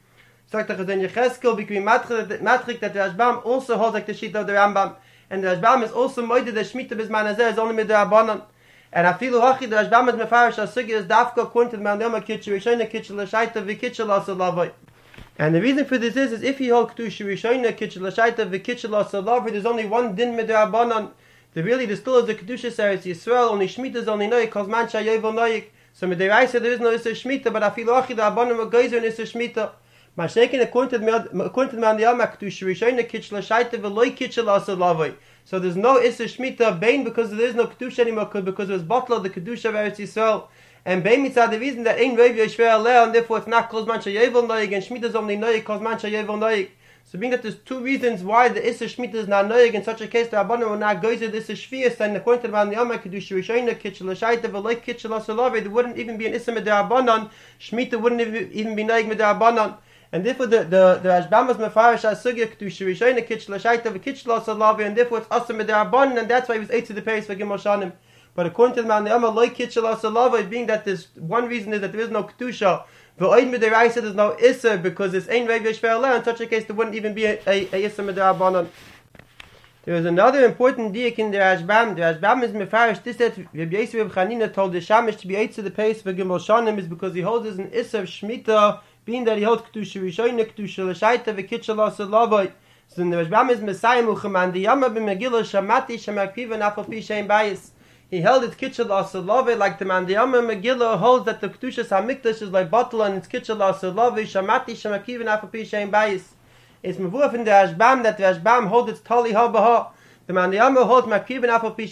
So the Chazon Yecheskel became matrik that the Rashbam also holds like the sheet of the Rambam, and the Rashbam is also moided that Shmita bizman hazeh is only midirabanan. And afilu hachi the Rashbam is mefarish Asugya is dafka according to the Mandiyama kitchel rishayna kitchel l'shaita v'kitchel asad lava. And the reason for this is, is if you hold kedusha rishayna kitchel l'shaita v'kitchel asad lava, there's only one din midirabanan. The really there still is the kedusha Eretz Yisrael. Only Shmita is only noyig because mancha Yovel noyig. So midiraisa there is no Isser Shmita, but afilu hachi the Rabbanim are geyser in Isser Shmita. Mashiach according to the according to the Mandiyama kedusha rishayna kitchel l'shaita v'loi kitchel asad lava. So there's no Isser Shmita bein because there is no kedusha anymore because it was bottled the kedusha of Eretz Yisrael. And bein mitzad the reason that ein reiv yeshveh aleh, and therefore it's not called mancha Yovel noyig, and Shmita is only noyig called mancha Yovel noyig. So being that there's two reasons why the Isser Shmita is not noyig, in such a case the Rabbanim will not go to the Isser Shvius, and according to the Mandiyama kedusha rishayna kitchel l'shaita v'loi kitchel asad lava, there wouldn't even be an Isser midirabanan. Shmita wouldn't even be noyig midirabanan. And therefore the the the Rashbam was mefarish Asugya kedusha rishayna kitchel l'shaita v'kitchel asad lava, and therefore it's asur midirabanan, and that's why he was eight to the Paris for Gimel Shanim. But according to the man, the Amma like kitchel asalava, being that this one reason is that there is no kedusha. The oid midiraisa there's no issa because it's ein reivish ve'aleh. In such a case, there wouldn't even be a, a, a issa midirabanan. There is another important diak in the Rashbam. The Rashbam is mefarish. This that Rabbi Yosef Reb Chanina told the Shamish to be eight to the pace for Gimel Shanim is because he holds as an issa of shmita, being that he holds kedusha rishoyne kedusha l'shaita v'kitchel asalava. So in the Rashbam is Messiah Muhammad the Yama b'Megillah Shamati Shemakiva Nafapi Shein Bayis. He held its kitchel asalave like the Mandiyama Megillah holds that the Kedushas HaMikdash is like bottle and its kitchel asalave Shamati Shemakiva Nafapi Shein Bayis. It's Mavuraf in the Rashbam that the Rashbam holds its Tali Ha-Baha. The Mandiyama holds Makiva Nafapi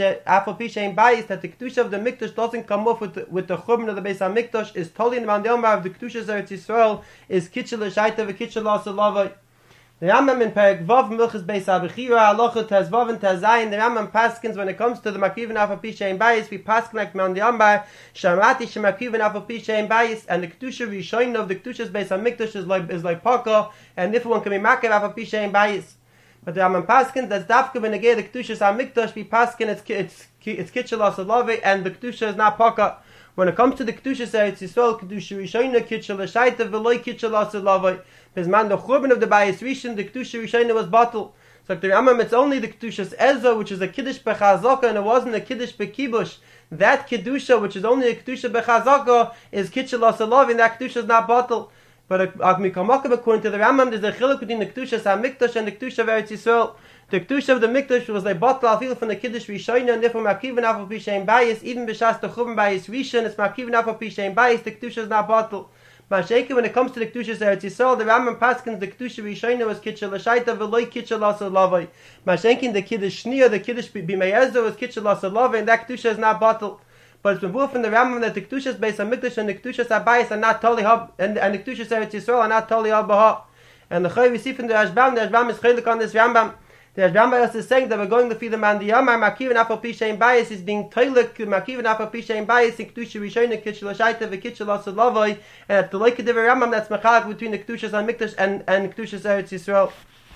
Shein Bayis that the Kedusha of the Mikdash doesn't come off with the, with the Churban of the Beis HaMikdash is Tali in the Mandiyama of the Kedushas Eretz Yisrael is kitchel l'shaita v'kitchel asalave. The Rambam in Perek Vav Milchus Beis HaBechira Halacha Tez Vav and Tez Zayin. The Rambam paskins when it comes to the Makiv and Afapi Shein Bayis. We paskin like Mount the Ambar Shamati Shemakiv and Afapi Shein Bayis, and the Kedusha Rishoyin of the Kedushas Beis HaMikdash is like is like Paka, and if one can be Makiv Afapi Shein Bayis. But the Rambam paskins that's Dafka when again the Kedushas HaMikdash we paskin it's it's it's kitchel asalave and the Kedusha is not Paka. When it comes to the Kedushas Eretz Yisrael, Kedusha Rishoyna kitchel l'shaita v'loy kitchel asalave. Because man, the Churban of the Bayis Rishon, the Kedusha Rishona was bottled. So like the Rambam, it's only the Kedushas Ezra, which is a Kiddush Bechazaka, and it wasn't a Kiddush Bekibush. That Kedusha, which is only a Kedusha Bechazaka, is Kitchel Asalav, and that Kedusha is not bottled. But according to the Rambam, there's a chiluk between the Kedushas HaMikdash and the Kedusha of Eretz Yisrael. The Kedusha of the Mikdash was like bottled, I feel from the Kiddush Rishona, and therefore Makiv and Afapi Shein Bayis, even B'shas the Churban Bayis Rishon, it's Makiv and Afapi Shein Bayis, the Kedusha is not bottled. Mashayke, when it comes to the Kedushas Eretz Yisrael, the Rambam paskins the Kedusha Rishona was kitchel l'shaita v'loy kitchel asalavai. Mashayke, the Kiddush Shnia, the Kiddush B'meyezer was kitchel asalavai, and that Kedusha is not bottled. But it's been brought from the Rambam that the Kedushas Beis HaMikdash and the Kedushas HaBayis are not totally hab, and, and the Kedushas Eretz Yisrael are not totally hab. And the Chay we see from the Rashbam, the Rashbam is chaylik on this Rambam. The Rashbam is saying that we're going to feed the man the Yamar Makiv and Afapi Shein Bayis is being toilik Makiv and Afapi Shein Bayis in Kedusha Rishona kitchel l'shaita v'kitchel asalavai, and at the like of the Rambam that's mechalak between the Kedushas HaMikdash and and Kedushas Eretz Yisrael.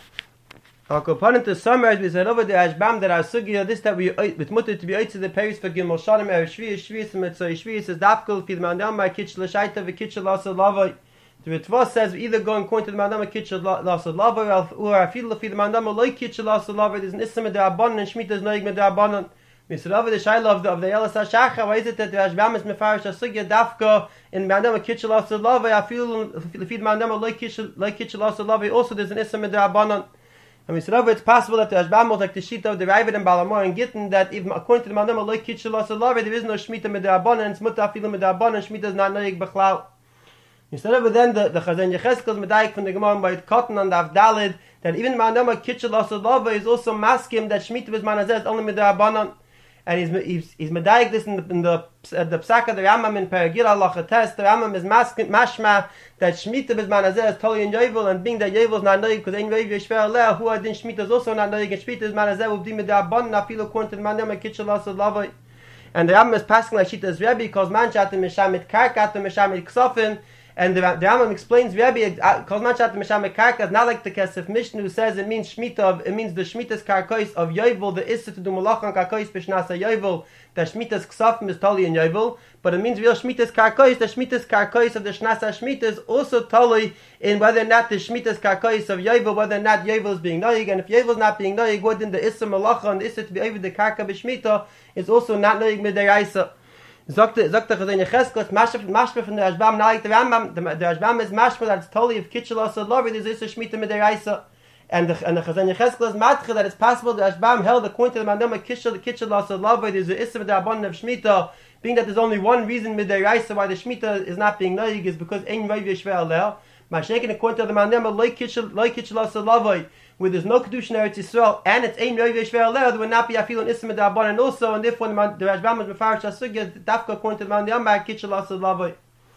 Our component to summarize, we said over the Rashbam that our sugya this that we with mutter to be out to the Paris for Gimel Shanim er Shvi Shvi Mitzvah Shvi says dafkol feed the man the Yamar kitchel l'shaita v'kitchel asalavai. The Ritva says we either go and point to the mandama kitchel asalavai or I feel feed the mandama loy kitchel asalavai. There's an ism of the Rabbanan and Shemitah is noig with the Rabbanan. We said over the Shaila of the of the Elas HaShacha. Why is it that the Rashbam is mefarish asugya dafka in mandama kitchel asalavai? I feel feed the mandama loy kitchel loy kitchel asalavai. Also, there's an ism of the Rabbanan. And we said over it's possible that the Rashbam was like the Shita of the Ravid and Balamor and Gittin that even according to the mandama loy kitchel asalavai there is no Shemitah with the Rabbanan and it's muta feel with the Rabbanan and Shemitah is not noig b'chlal. Instead of then the the Chazon Yecheskel medayik from the Gemara by Cotton and Avdalid that even Manama Kitchel Asalava is also maskim that Shemitah with Manazeh is only midrabanan, and he's he's, he's medayik this in the in the uh, the Psaka the Rambam in Peragil Halacha Test the Rambam is maskim mashma that Shemitah with Manazeh is totally in Yovel, and being that Yovel is not noig because ein Yovel Yishver Aleh who adin Shemitah is also not noig and Shemitah with Manazeh will be midrabanan afilo according to the Manama Kitchel Asalava. And the Rambam is passing like Shita's Rebbe because manchat and mishamit karkat and mishamit ksofin. And the, the Rambam explains Rebbe calls manchat mishamit karka not like the Kesef Mishnah who says it means shmita of, it means the shmitas karkois of Yovel the issa to do malachan karkois b'shnasa Yovel the shmitas ksafim is totally in Yovel, but it means real shmitas karkois the shmitas karkois of the shnasa shmita is also totally in whether or not the shmitas karkois of Yovel whether or not Yovel is being noig, and if Yovel is not being noig within the issa malacha and the issa to be over the karka b'shmita is also not noig midiraisa. Sagt der sagt der Chazon Yecheskel mashma mashma from the Rashbam not like the Rambam. The, the Rashbam is mashma that it's totally of kitchel asalavai there is a shmita midiraisa, and the and the Chazon Yecheskel is matcha that it's possible the Rashbam held according to the mandama kitchel kitchel asalavai there's a issa midirabanan of shmita, being that there's only one reason midiraisa why the shmita is not being noig is because ein reiv yishver aleh. Mashenkin according to the mandama loy kitchel loy kitchel asalavai where there's no kedusha in Eretz Yisrael and it's ein reiv yishver aleh there would not be afil an issa midirabanan also, and therefore the, the Rashbam is mefarish asugya dafka according to the mandama kitchel asalavai.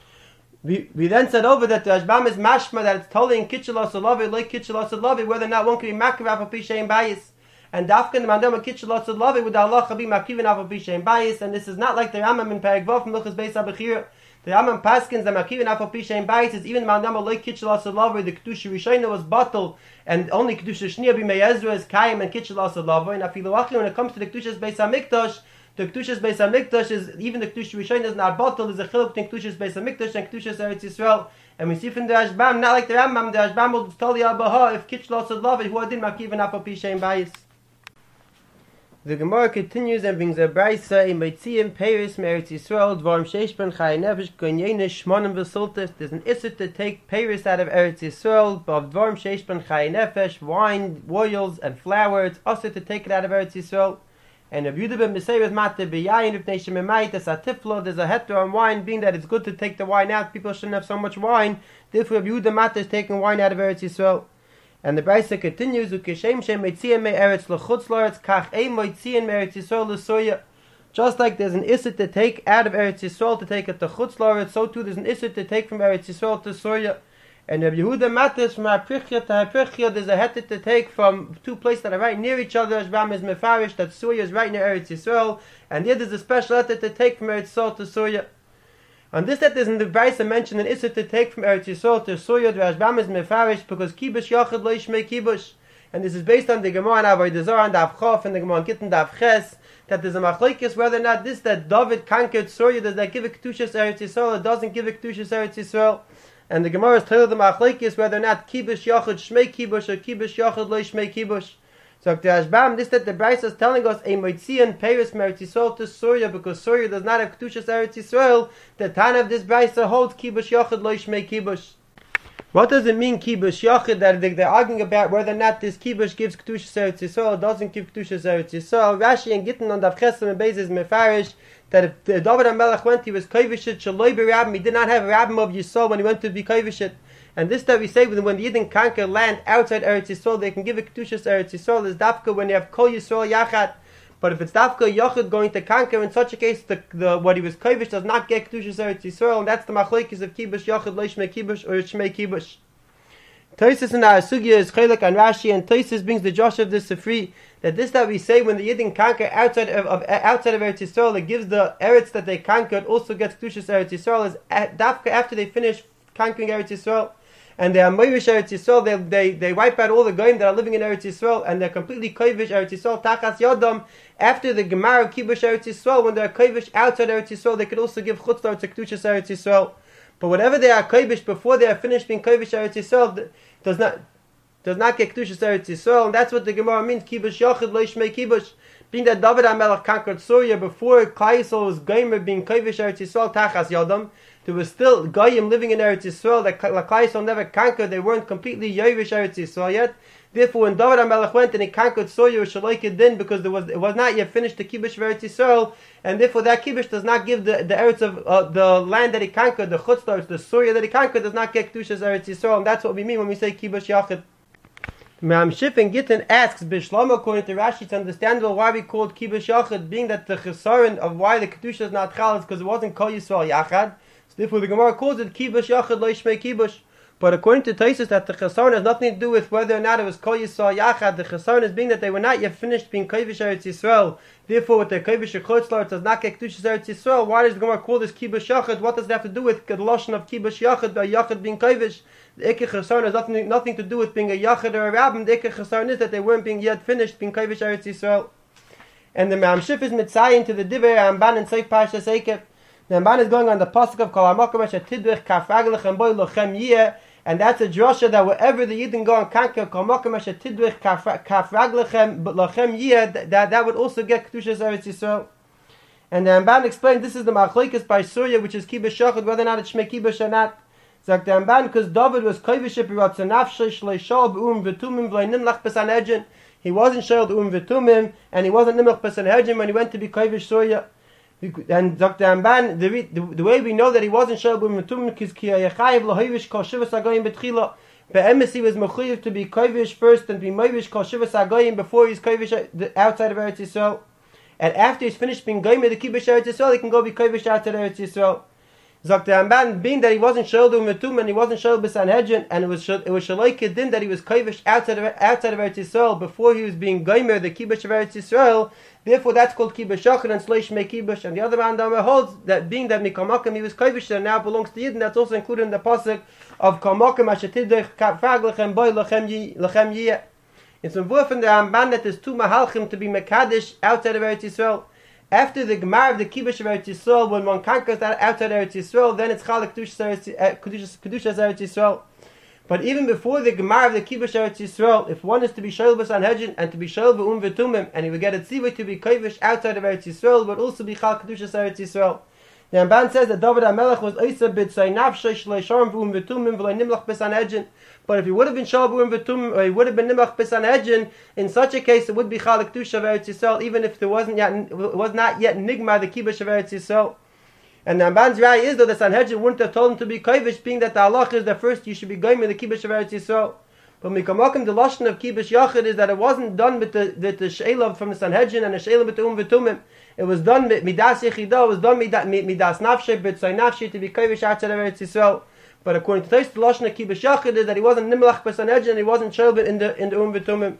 We we then said over that the Rashbam is mashma that it's totally in kitchel asalavai loy kitchel asalavai whether or not one can be makiv afapi shein bayis, and dafka in the mandama kitchel asalavai with the Allah be makiv afapi shein bayis, and this is not like the Rambam in Perek Vav from Luchas Beis HaBechira. The Rambam paskins that makiv afapi shein bayis is even the mandama loy kitchel asalavai the kedusha rishona was bottled and only kedusha shnia b'mei Ezra is kaim and kitchel asalavai, and afilu achli when it comes to the kedushas Beis HaMikdash The Kedushas Beis HaMikdash is, even the Kedusha Rishon is not bottled, is a chiluk between Kedushas Beis HaMikdash and Kedushas Eretz Yisrael. And we see from the Rashbam, not like the Rambam, the Rashbam will tell the Abaha, if Kitch lost of love, who adin makivan apal pishayin bayis. The Gemara continues and brings a brayso in Beitziim Peiris Meretz Yisrael Dvarim Sheish Ben Chai Nefesh Gonyenish Shmonim V'Sultif. There's an issur to take Peiris out of Eretz Yisrael, of Dvarim Sheish Ben Chai Nefesh, wine, oils, and flour. It's also to take it out of Eretz Yisrael. And if Yudah Ben B'Seireth Mate B'Yayin if Neshim Emayit as a tiflo, there's a heter on wine, being that it's good to take the wine out. People shouldn't have so much wine. Therefore, if Yudah Mate is taking wine out of Eretz Yisrael. And the Brisa continues, Ukeshem Shem Meitzian Me Eretz L'chutz L'Eretz Kach Ein Meitzian Me Eretz Yisrael L'Soya. Just like there's an issur to take out of Eretz Yisrael to take it to Chutz L'Eretz, so too there's an issur to take from Eretz Yisrael to Soya. And if Yehuda matters from Haprichya to Haprichya, there's a heter to take from two places that are right near each other. Ashbam is Mefarish, that Soya is right near Eretz Yisrael, and here there's a special heter to take from Eretz Yisrael to Soya. On this that is in the Brisa mentioned an issur to take from Eretz Yisrael to Soya, the Rashbam is Mefarish, because Kibush Yachid Lo Yishmei Kibush. And this is based on the Gemara and Avodah Zarah and Daf Chof and the Gemara and Gittin Daf Ches, that there's a machlokes whether or not this that David conquered Soya, does that give a Ketushas Eretz Yisrael, or doesn't give a Ketushas Eretz Yisrael. And the Gemara is told the machlokes whether or not Kibush Yachid Shmei Kibush or Kibush Yachid Lo Yishmei Kibush. So the Ashbam, this that the Brisa is telling us a Moitzian Peiris Meretz Yisrael to Soya, because Soya does not have Ketushas Eretz Yisrael. The Tan of this Brisa holds Kibush Yachid Lo Yishmei Kibush. What does it mean Kibush Yachid? That they're arguing about whether or not this Kibush gives Ketushas Eretz Yisrael or doesn't give Ketushas Eretz Yisrael. Rashi and Gittin on Daf Chesem and Beis is Mefarish that if the David HaMelech went, he was Koivishit Shaloi B'Rabbim. He did not have a Rabbim of Yisrael when he went to be Koivishit. And this that we say when the Yidden conquer land outside Eretz Yisrael, they can give a Ketushas Eretz Yisrael is Dafka when you have Kol Yisrael Yachad. But if it's Dafka Yachad going to conquer, in such a case, the, the what he was Kovish does not get Ketushas Eretz Yisrael, and that's the machlokes of Kibush Yachad Lo Yishmei Kibush or Shmei Kibush. Tosis in our Sugya is Chelek and Rashi, and Tosis brings the Josh of this Sifri, that this that we say when the Yidden conquer outside of, of outside of Eretz Yisrael, it gives the Eretz that they conquered also gets Ketushas Eretz Yisrael, is at, Dafka after they finish conquering Eretz Yisrael. And they are Moirish Eretz Yisrael, they, they, they wipe out all the Goyim that are living in Eretz Yisrael, and they're completely Kovish Eretz Yisrael, Tachas Yodam. After the Gemara of Kibush Eretz Yisrael, when they're Kovish outside Eretz Yisrael, they could also give Chutzlar to Ketushas Eretz Yisrael. But whatever they are Kovish before they are finished being Kovish Eretz Yisrael, does not does not get Ketushas Eretz Yisrael, and that's what the Gemara means, Kibush Yachid Lo Yishmei Kibush. Being that David HaMelech conquered Syria before Klal Yisrael was Goyim being Kovish Eretz Yisrael, Tachas Yodam, there was still Goyim living in Eretz Yisrael that Klal Yisrael never conquered. They weren't completely Yevish Eretz Yisrael yet. Therefore, when David HaMelech went and he conquered Soya, Shaloi Kedin, because there was it was not yet finished the Kibush of Eretz Yisrael, and therefore that Kibush does not give the the Eretz of uh, the land that he conquered, the Chutzlar, the Soya that he conquered, does not get Ketushas Eretz Yisrael, and that's what we mean when we say Kibush Yachid. Ma'am Shif and Gittin asks, Bishlam, according to Rashi, it's understandable why we called Kibush Yachid, being that the chesaron of why the Kedusha is not Chal is because it wasn't Kol Yisrael Yachad. So therefore the Gemara calls it Kibush Yachid Lo Yishmei Kibush. But according to Taisus, that the chesaron has nothing to do with whether or not it was Kol Yisrael Yachad. The chesaron is being that they were not yet finished being Kovish Eretz Yisrael. Therefore, with their Kovish or Chutzlar, it does not get Ketushas Eretz Yisrael. Why does the Gemara call this Kibush Yachid? What does it have to do with the Lashon of Kibush Yachid by Yachid being Kovish? The Ikech chesaron has nothing, nothing to do with being a Yachid or a Rabbim. The Ikech chesaron is that they weren't being yet finished being Kovish Eretz Yisrael. And the Ma'am Shif is mitzayin to the Divrei Ramban and Seif Parshas Eikev. The Ramban is going on the pasuk of Kol HaMakom Asher Tidrich Kaf Raglechem Boi Lochem Yiyeh. And that's a drasha that wherever the Yidden go and conquer, Kol Makom Asher Tidrich Kaf Raglechem Lochem Yiyeh, that that would also get Ketushas Eretz Yisrael. And the Ramban explained this is the machlokes by Surya, which is Kibush Yachid, whether or not it's Shmei Kibush or not. Sagt the Ramban, because David was Kovish B'Ratzon Nafshei Shlei Shal B'Urim V'Tumim V'Loi Nimlach B'Sanhedrin. He wasn't Shal B'Urim V'Tumim, and he wasn't Nimlach B'Sanhedrin when he went to be Kovish Surya. And Doctor Amban, the, the, the way we know that he wasn't Shal B'Urim V'Tumim is Ki Hayachayev L'Hoivish Kol Shivas HaGoyim B'Tchila. Be'emes he was Mechuyev to be Kovish first and be Moivish Kol Shivas HaGoyim before he's Kovish outside of Eretz Yisrael. And after he's finished being Goyim with the Kibush Eretz Yisrael, he can go be Kovish outside Eretz Yisrael. Dr. Amban, being that he wasn't Shal B'Urim V'Tumim and he wasn't Shal B'Sanhedrin, and it was it was Shaloi Kedin that he was Kovish outside of outside of Eretz Yisrael before he was being Goyim the Kibush of Eretz Yisrael. Therefore, that's called Kibush Yachid and Shlosh Shmei Kibush. And the other man Dama holds that being that Mikol Makom he was Kovish and now belongs to Yidden, that's also included in the pasuk of Kol Makom Asher Tidrich Kaf Raglechem Boi Lochem Yiyeh. It's involved in the Ramban that there's two mahalchim to be Mekadesh outside of Eretz Yisrael. After the Gemara of the Kibush of Eretz Yisrael, when one conquers that outside Eretz Yisrael, then it's Chalak Kedushas Eretz Yisrael. But even before the Gemara of the Kibush Eretz Yisrael, if one is to be Shoel B'Sanhedrin and to be Shoel B'Um V'Tumim, and he would get a tzivah to be Kovish outside of Eretz Yisrael, would also be Chal Kedushas Eretz Yisrael. The Ramban says that David HaMelech was Oisa B'Tzai Nafshay Shlei Sharm V'Um V'Tumim V'Loi Nimlach B'Sanhedrin. But if he would have been Shoel B'Um V'Tumim, or he would have been Nimlach B'Sanhedrin, in such a case it would be Chal Kedusha of Eretz Yisrael, even if there wasn't yet, it was not yet Nigma the Kibush of Eretz Yisrael. And the Ramban's Rai is though the Sanhedrin wouldn't have told him to be Kovish, being that the halach is that first you should be going with the Kibush of Eretz Yisrael. But Mikamokim, the Lashon of Kibush Yachid is that it wasn't done with the with the Sheila from the Sanhedrin and the Sheila with the Um V'Tumim. It was done with Midas Yechidah, it was done with Midas Nafshe, B'Tzai Nafshe, to be Kovish outside of Eretz Yisrael. But according to Tais, the Lashon of Kibush Yachid is that he wasn't Nimlach B'Sanhedrin and he wasn't Sheila in the in the Um V'Tumim.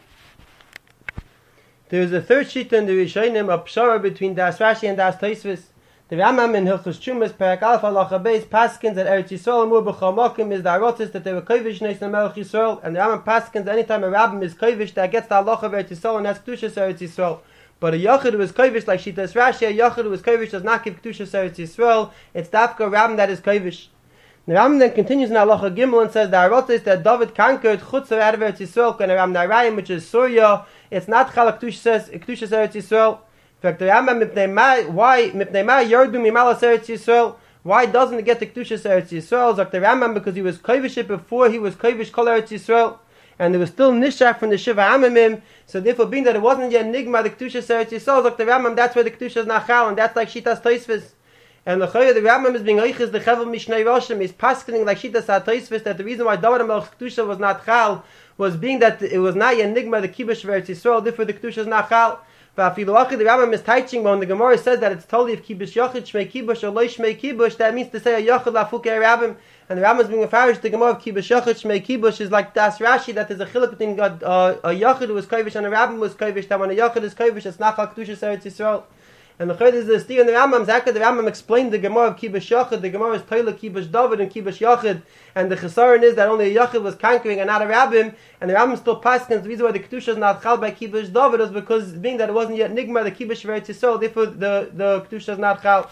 There is a third sheet in the Rishonim, a Pshara between Das Rashi and Das Tosfos. The Rambam in Hilchos Chumas, Perek Alpha Halacha Beis, Paskins that Eretz Yisrael Amur B'chol Mokim is the Arotis that they were Kovish Neis Melech Yisrael, and the Rambam Paskins that anytime a Rabbim is Kovish that gets the Halacha of Eretz Yisrael and that's Kedushas Eretz Yisrael. But a Yachid who is Kovish like Shitas Rashi, a Yachid who is Kovish does not give Kedushas Eretz Yisrael. It's Dafka Rabbim that is Kovish. The Rambam then continues in Halacha Gimel and says the Arotis that David conquered Chutz out of Eretz Yisrael and Aram Narayim, which is Surya. It's not Chalak Kedushas Eretz Yisrael. In fact, the Rambam, why Yardu Mimalas Eretz Yisrael? Why doesn't it get the Kedushas Eretz Yisrael? Zok the Rambam, because he was Kovish before he was Kovish Kol Eretz Yisrael, and there was still Nishach from the Shiva Amamim. So therefore, being that it wasn't yet Nigma the Kedushas Eretz Yisrael, Zok the Rambam, that's where the Kedushas Nachal, and that's like Shitas Tosfos. And the Chayah, the Rambam is being Eiches the Chevel Mishnei Roshim, is paskening like Shitas HaTosfos that the reason why David HaMelech's Kedusha was not Chal was being that it was not yet Nigma the Kibush of Eretz Yisrael, therefore the Kedusha is not Chal. The Rambam is teaching when the Gemara says that it's totally if Kibush Yachid Shmei Kibush or Loi Shmei Kibush, that means to say a Yachid Lafukei Rabbim. And the Rambam is being afarish the Gemara of Kibush Yachid Shmei Kibush is like Das Rashi, that there's a chiluk between uh, a Yachid who was Kovish and a Rabbim who was Kovish, that when a Yachid is Kovish it's not Chal Kedushas Eretz Yisrael. And the Chayd is the steer in the Rambam. Zaka the Rambam explained the Gemara of Kibush Yachid. The Gemara is Toila Kibush David and Kibush Yachid. And the Chesaron is that only a Yachid was conquering and not a Rabbim. And the Rambam still paskins. The reason why the Kedusha is not Chal by Kibush David is because being that it wasn't yet Nigma the Kibush of Eretz Yisrael, therefore the, the Kedusha is not Chal.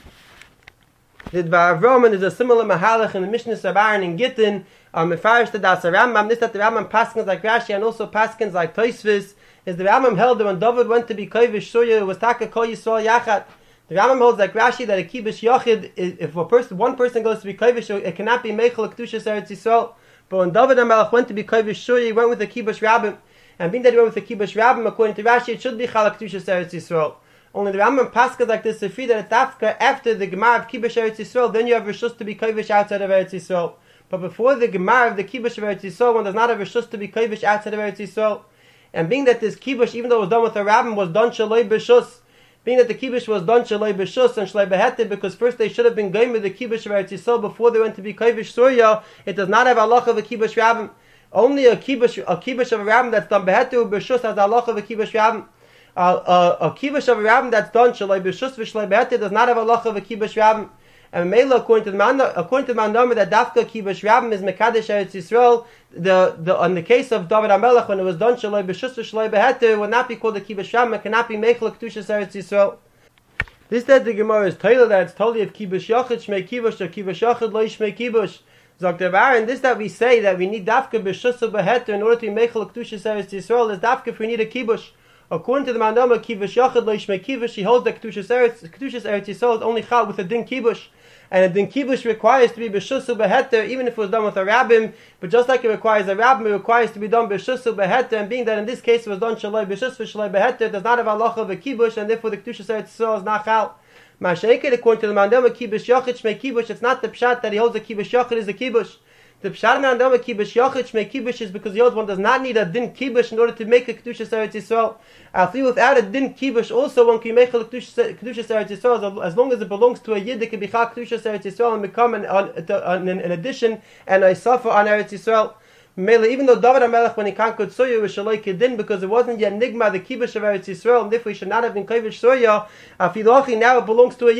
The Dvar Avroman is a similar Mahalach in the Mishnah of Aaron and Gittin. Um, Mefarish the Das Rambam. This that the Rambam paskins like Rashi and also paskins like Tosfos. Is the Rambam held that when David went to be Kovish Surya, it was Taka Kol Yisrael Yachad. The Rambam holds like Rashi that a Kibush Yachid, if a person, one person goes to be Kovish, it cannot be Meichel Kedushas Eretz Yisrael. But when David HaMelech went to be Kovish Surya, he went with the Kibush Rabbim. And being that he went with the Kibush Rabbim, according to Rashi, it should be Chalak Kedushas Eretz Yisrael. Only the Rambam paskas like this, Sefri, that it's after, after the Gemara of Kibush Eretz Yisrael, then you have Rishus to be Kovish outside of Eretz Yisrael. But before the Gemara of the Kibush of Eretz Yisrael, one does not have Rishus to be Kovish outside of Eretz Yisrael. And being that this kibush, even though it was done with a rabbin, was done shaloi b'shus, being that the kibush was done shaloi b'shus and shaloi b'heted, because first they should have been going with the kibush of Eretz Yisrael before they went to be kovish surya, it does not have halacha of a kibush rabbin. Only a kibush, a kibush of a rabbin that's done b'heted b'shus has halacha of a kibush rabbin. A, a, a kibush of a rabbin that's done shaloi b'shus v'shaloi b'heted does not have halacha of a kibush rabbin. And Mela, according to the man, according to the Mandama, that Dafka Kibush Rabbim is Mekadesh Eretz Yisrael. The the on the case of David HaMelech, when it was done Shaloi B'Shus Shaloi B'Heter, it would not be called the Kibush Rabbim. It cannot be Mechel Kedushas Eretz Yisrael. This that the Gemara is Taylor that it's totally of Kibush Yachid Shmei Kibush or Kibush Yachid Loi Shmei Kibush. Dr. Baron, this that we say that we need Dafka B'Shus B'Heter in order to be Mechel Kedushas Eretz Yisrael is Dafka if we need a Kibush. According to the Mandama, Kibush Yachid Loi Shmei Kibush, he holds that Kedushas Eretz Kedushas Eretz Yisrael is only Chal with a Din Kibush. And a din kibush requires to be b'shusu b'heter, even if it was done with a rabbim. But just like it requires a rabbim, it requires to be done b'shusu b'heter. And being that in this case it was done shaloi b'shus v'shaloi b'heter, does not have halacha of a kibush, and therefore the kedusha Eretz Yisrael is not chal. Masha'iked, according to the Mandama, kibush yachid shmei kibush. It's not the pshat that he holds a kibush yachid is a kibush. The pshat Mandama kibush yachid shmei kibush is because the old one does not need a din kibush in order to make a kedusha Eretz Yisrael. After without a din kibush, also one can make a kedusha Eretz Yisrael as long as it belongs to a yid. It can be chal kedusha Eretz Yisrael and become an, an, an, an addition and a suffer on Eretz Yisrael. Even though David HaMelech, when he conquered Surya, was shaloi kedin because it wasn't yet nigma the kibush of Eretz Yisrael, and therefore he should not have been kovish Surya. Afilochi, now it belongs to a yid.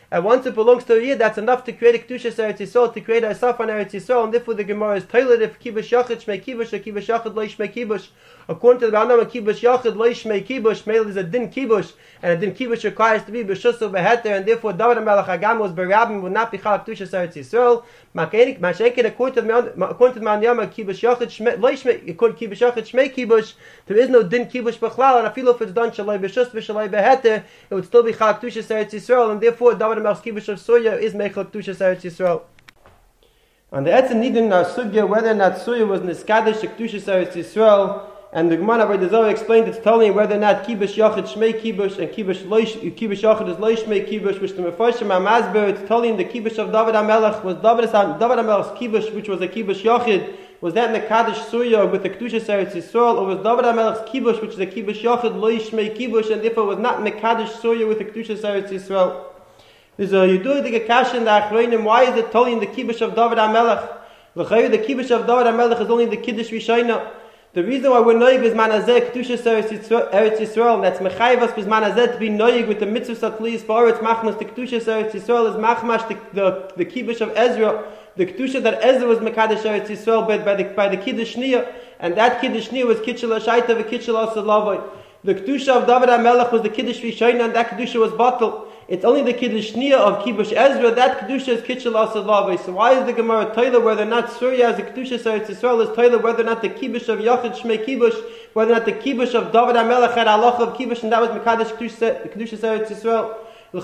And once it belongs to a Yid, that's enough to create a Kedushas Eretz Yisrael, to create a Asaf on Eretz Yisrael, and therefore the Gemara is Toilet if Kibush Yachid Shmei Kibush or Kibush Yachid Lo Shmei Kibush. According to the Rambam, Kibush Yachid Lo Shmei Kibush, male is a Din Kibush, and a Din Kibush requires to be B'Shusu B'Heter, and therefore David HaMelech Hagam was Berabim, would not be Chalak Kedushas Eretz Yisrael. Mashenkin, according to the Manyama, Kibush Yachid Shmei, Lo Shmei, Kibush Yachid Shmei Kibush, there is no Din Kibush B'Chlal, and I feel if it's done Shalai B'Shus B'Shalai B'Heter, it would still be Chalak Kedushas Eretz Yisrael, and therefore David HaMelech's Kibush of Surya is Mechal Kedushas Eretz Yisrael. On the Etzem Nidin our Sugya, whether or not Surya was Niskadish Kedushas Eretz Yisrael, and the Gemara by the Zohar explained it's telling whether or not Kibush Yachid Shmei Kibush and Kibush Kibush Yachid is Lo Shmei Kibush, which the Mefarshim HaMasber, it's telling the Kibush of David HaMelech was David, David HaMelech's Kibush, which was a Kibush Yachid. Was that Mekadosh Surya with the Kedushas Eretz Yisrael, or was David HaMelech's Kibush, which is a Kibush Yachid Lo Shmei Kibush, and therefore was not Mekadosh Surya with the Kedushas Eretz Yisrael? There's a Yedudik Akash in the Achroinim. Why is it telling the Kibush of David HaMelech? The Kibush of David HaMelech is only the Kiddush Rishayna. The reason why we're noig is manazeh Kedushas Eretz Yisrael, that's mechayvas is manazeh to be noig with the mitzvah satlis ba'aretz machmas. The Kedushas Eretz Yisrael is machmash the the, the Kibush of Ezra, the Kedusha that Ezra was mekadosh Eretz Yisrael by, by the by the Kiddush Shnia, and that Kiddush Shnia was Kitchel Hashaita v'Kitchel Asalavai. The Kedusha of David HaMelech was the Kiddush Rishayna, and that Kedusha was bottled. It's only the Kiddush Shnia of Kibush Ezra, that Kedusha is Kitchel Asalavai. So why is the Gemara Toiler whether or not Surya as a Kedusha Eretz Yisrael is Toiler whether or not the Kibush of Yachid Shmei Kibush, whether or not the Kibush of David HaMelech had Allah of Kibush, and that was Mekadosh Kedusha Eretz Yisrael.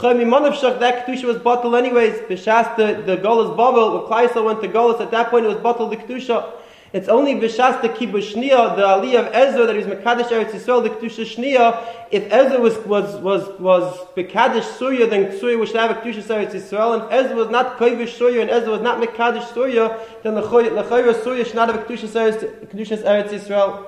That Kedusha was bottled anyways. B'shas the, the Golas Babel, when Klaisel went to Golas, at that point it was bottled the Kedusha. It's only B'shas the Kibush Shnia, the Aliyah of Ezra, that is Mekadosh Eretz Yisrael, the Kedusha Shnia. If Ezra was was was was Mekadosh Surya, then Surya would have a Kedusha Eretz Yisrael. And if Ezra was not Kovish Surya and Ezra was not Mekadosh Surya, then the L'chayra Surya should not have a Kedusha Eretz Yisrael.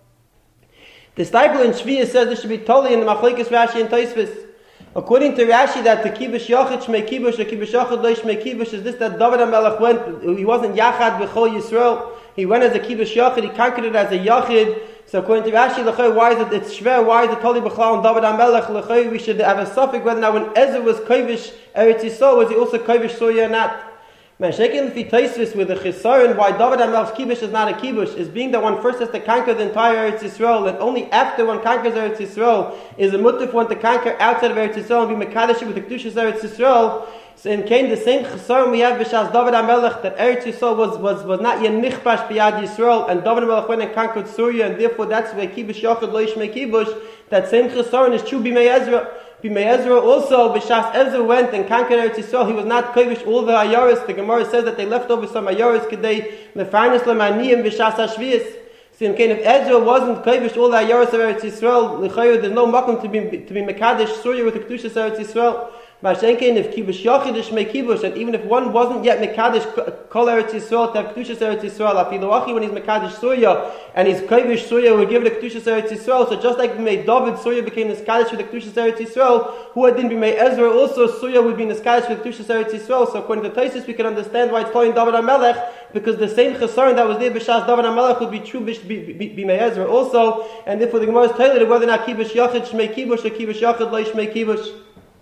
The Stipel in Shvi'ah says this should be totally in the Machlekes Rashi and Tosfos. According to Rashi, that the Kibush Yachid Shmei Kibush or Kibush Yachid Lo Shmei Kibush is this, that David HaMelech went, he wasn't Yachad B'chol Yisrael, he went as a Kibush Yachid, he conquered it as a Yachid. So according to Rashi, L'chai, why is it, it's Shver, why is it Toli B'chol and David HaMelech? L'chai, we should have a suffix whether now when Ezra was Kovish Eretz Yisrael, was he also Kovish Surya or not? Man, shaking the Tosfos with the Chisaron, why David HaMelech's Kibush is not a Kibush, is being that one first has to conquer the entire Eretz Yisrael, and only after one conquers Eretz Yisrael is a mutter for one to conquer outside of Eretz Yisrael and be Mekadosh with the Kedushas Eretz Yisrael. So in came the same Chisaron we have b'shas David HaMelech, that Eretz Yisrael was, was, was not yet nichbash b'yad Yisrael, and David HaMelech went and conquered Surya, and therefore that's why Kibush Yachid Lo Shmei Kibush, that same Chisaron is true b'mei Ezra. B'mei Ezra also, b'shas Ezra went and conquered Eretz Yisrael, he was not kovish all the ayaris. The Gemara says that they left over some ayaris kedei lefarnes lemaniyim b'shas hashvius. So in case if Ezra wasn't kovish all the ayaris of Eretz Yisrael, l'chayr there's no makom to be to be mekadosh Surya with the Kedushas Eretz Yisrael. Mashenkein if Kibush Yachid is Shmei Kibush, and even if one wasn't yet Mekadosh Kol Eretz Yisrael to have Kedushas Eretz Yisrael, Afilu Achi when he's Mekadosh Surya and he's Kovish Surya will give it a Kedushas Eretz Yisrael. So just like we made David, Surya became Niskadish with the Kedushas Eretz Yisrael, who had been made Ezra also Surya would be Niskadish with the Kedushas Eretz Yisrael. So according to Tosfos we can understand why it's calling David HaMelech, because the same Chesaron that was there b'shas David HaMelech would be true b'mei Ezra also, and therefore the Gemara is tailored whether or not Kibush Yachid Shmei Kibush or Kibush Yachid Lo Shmei Kibush.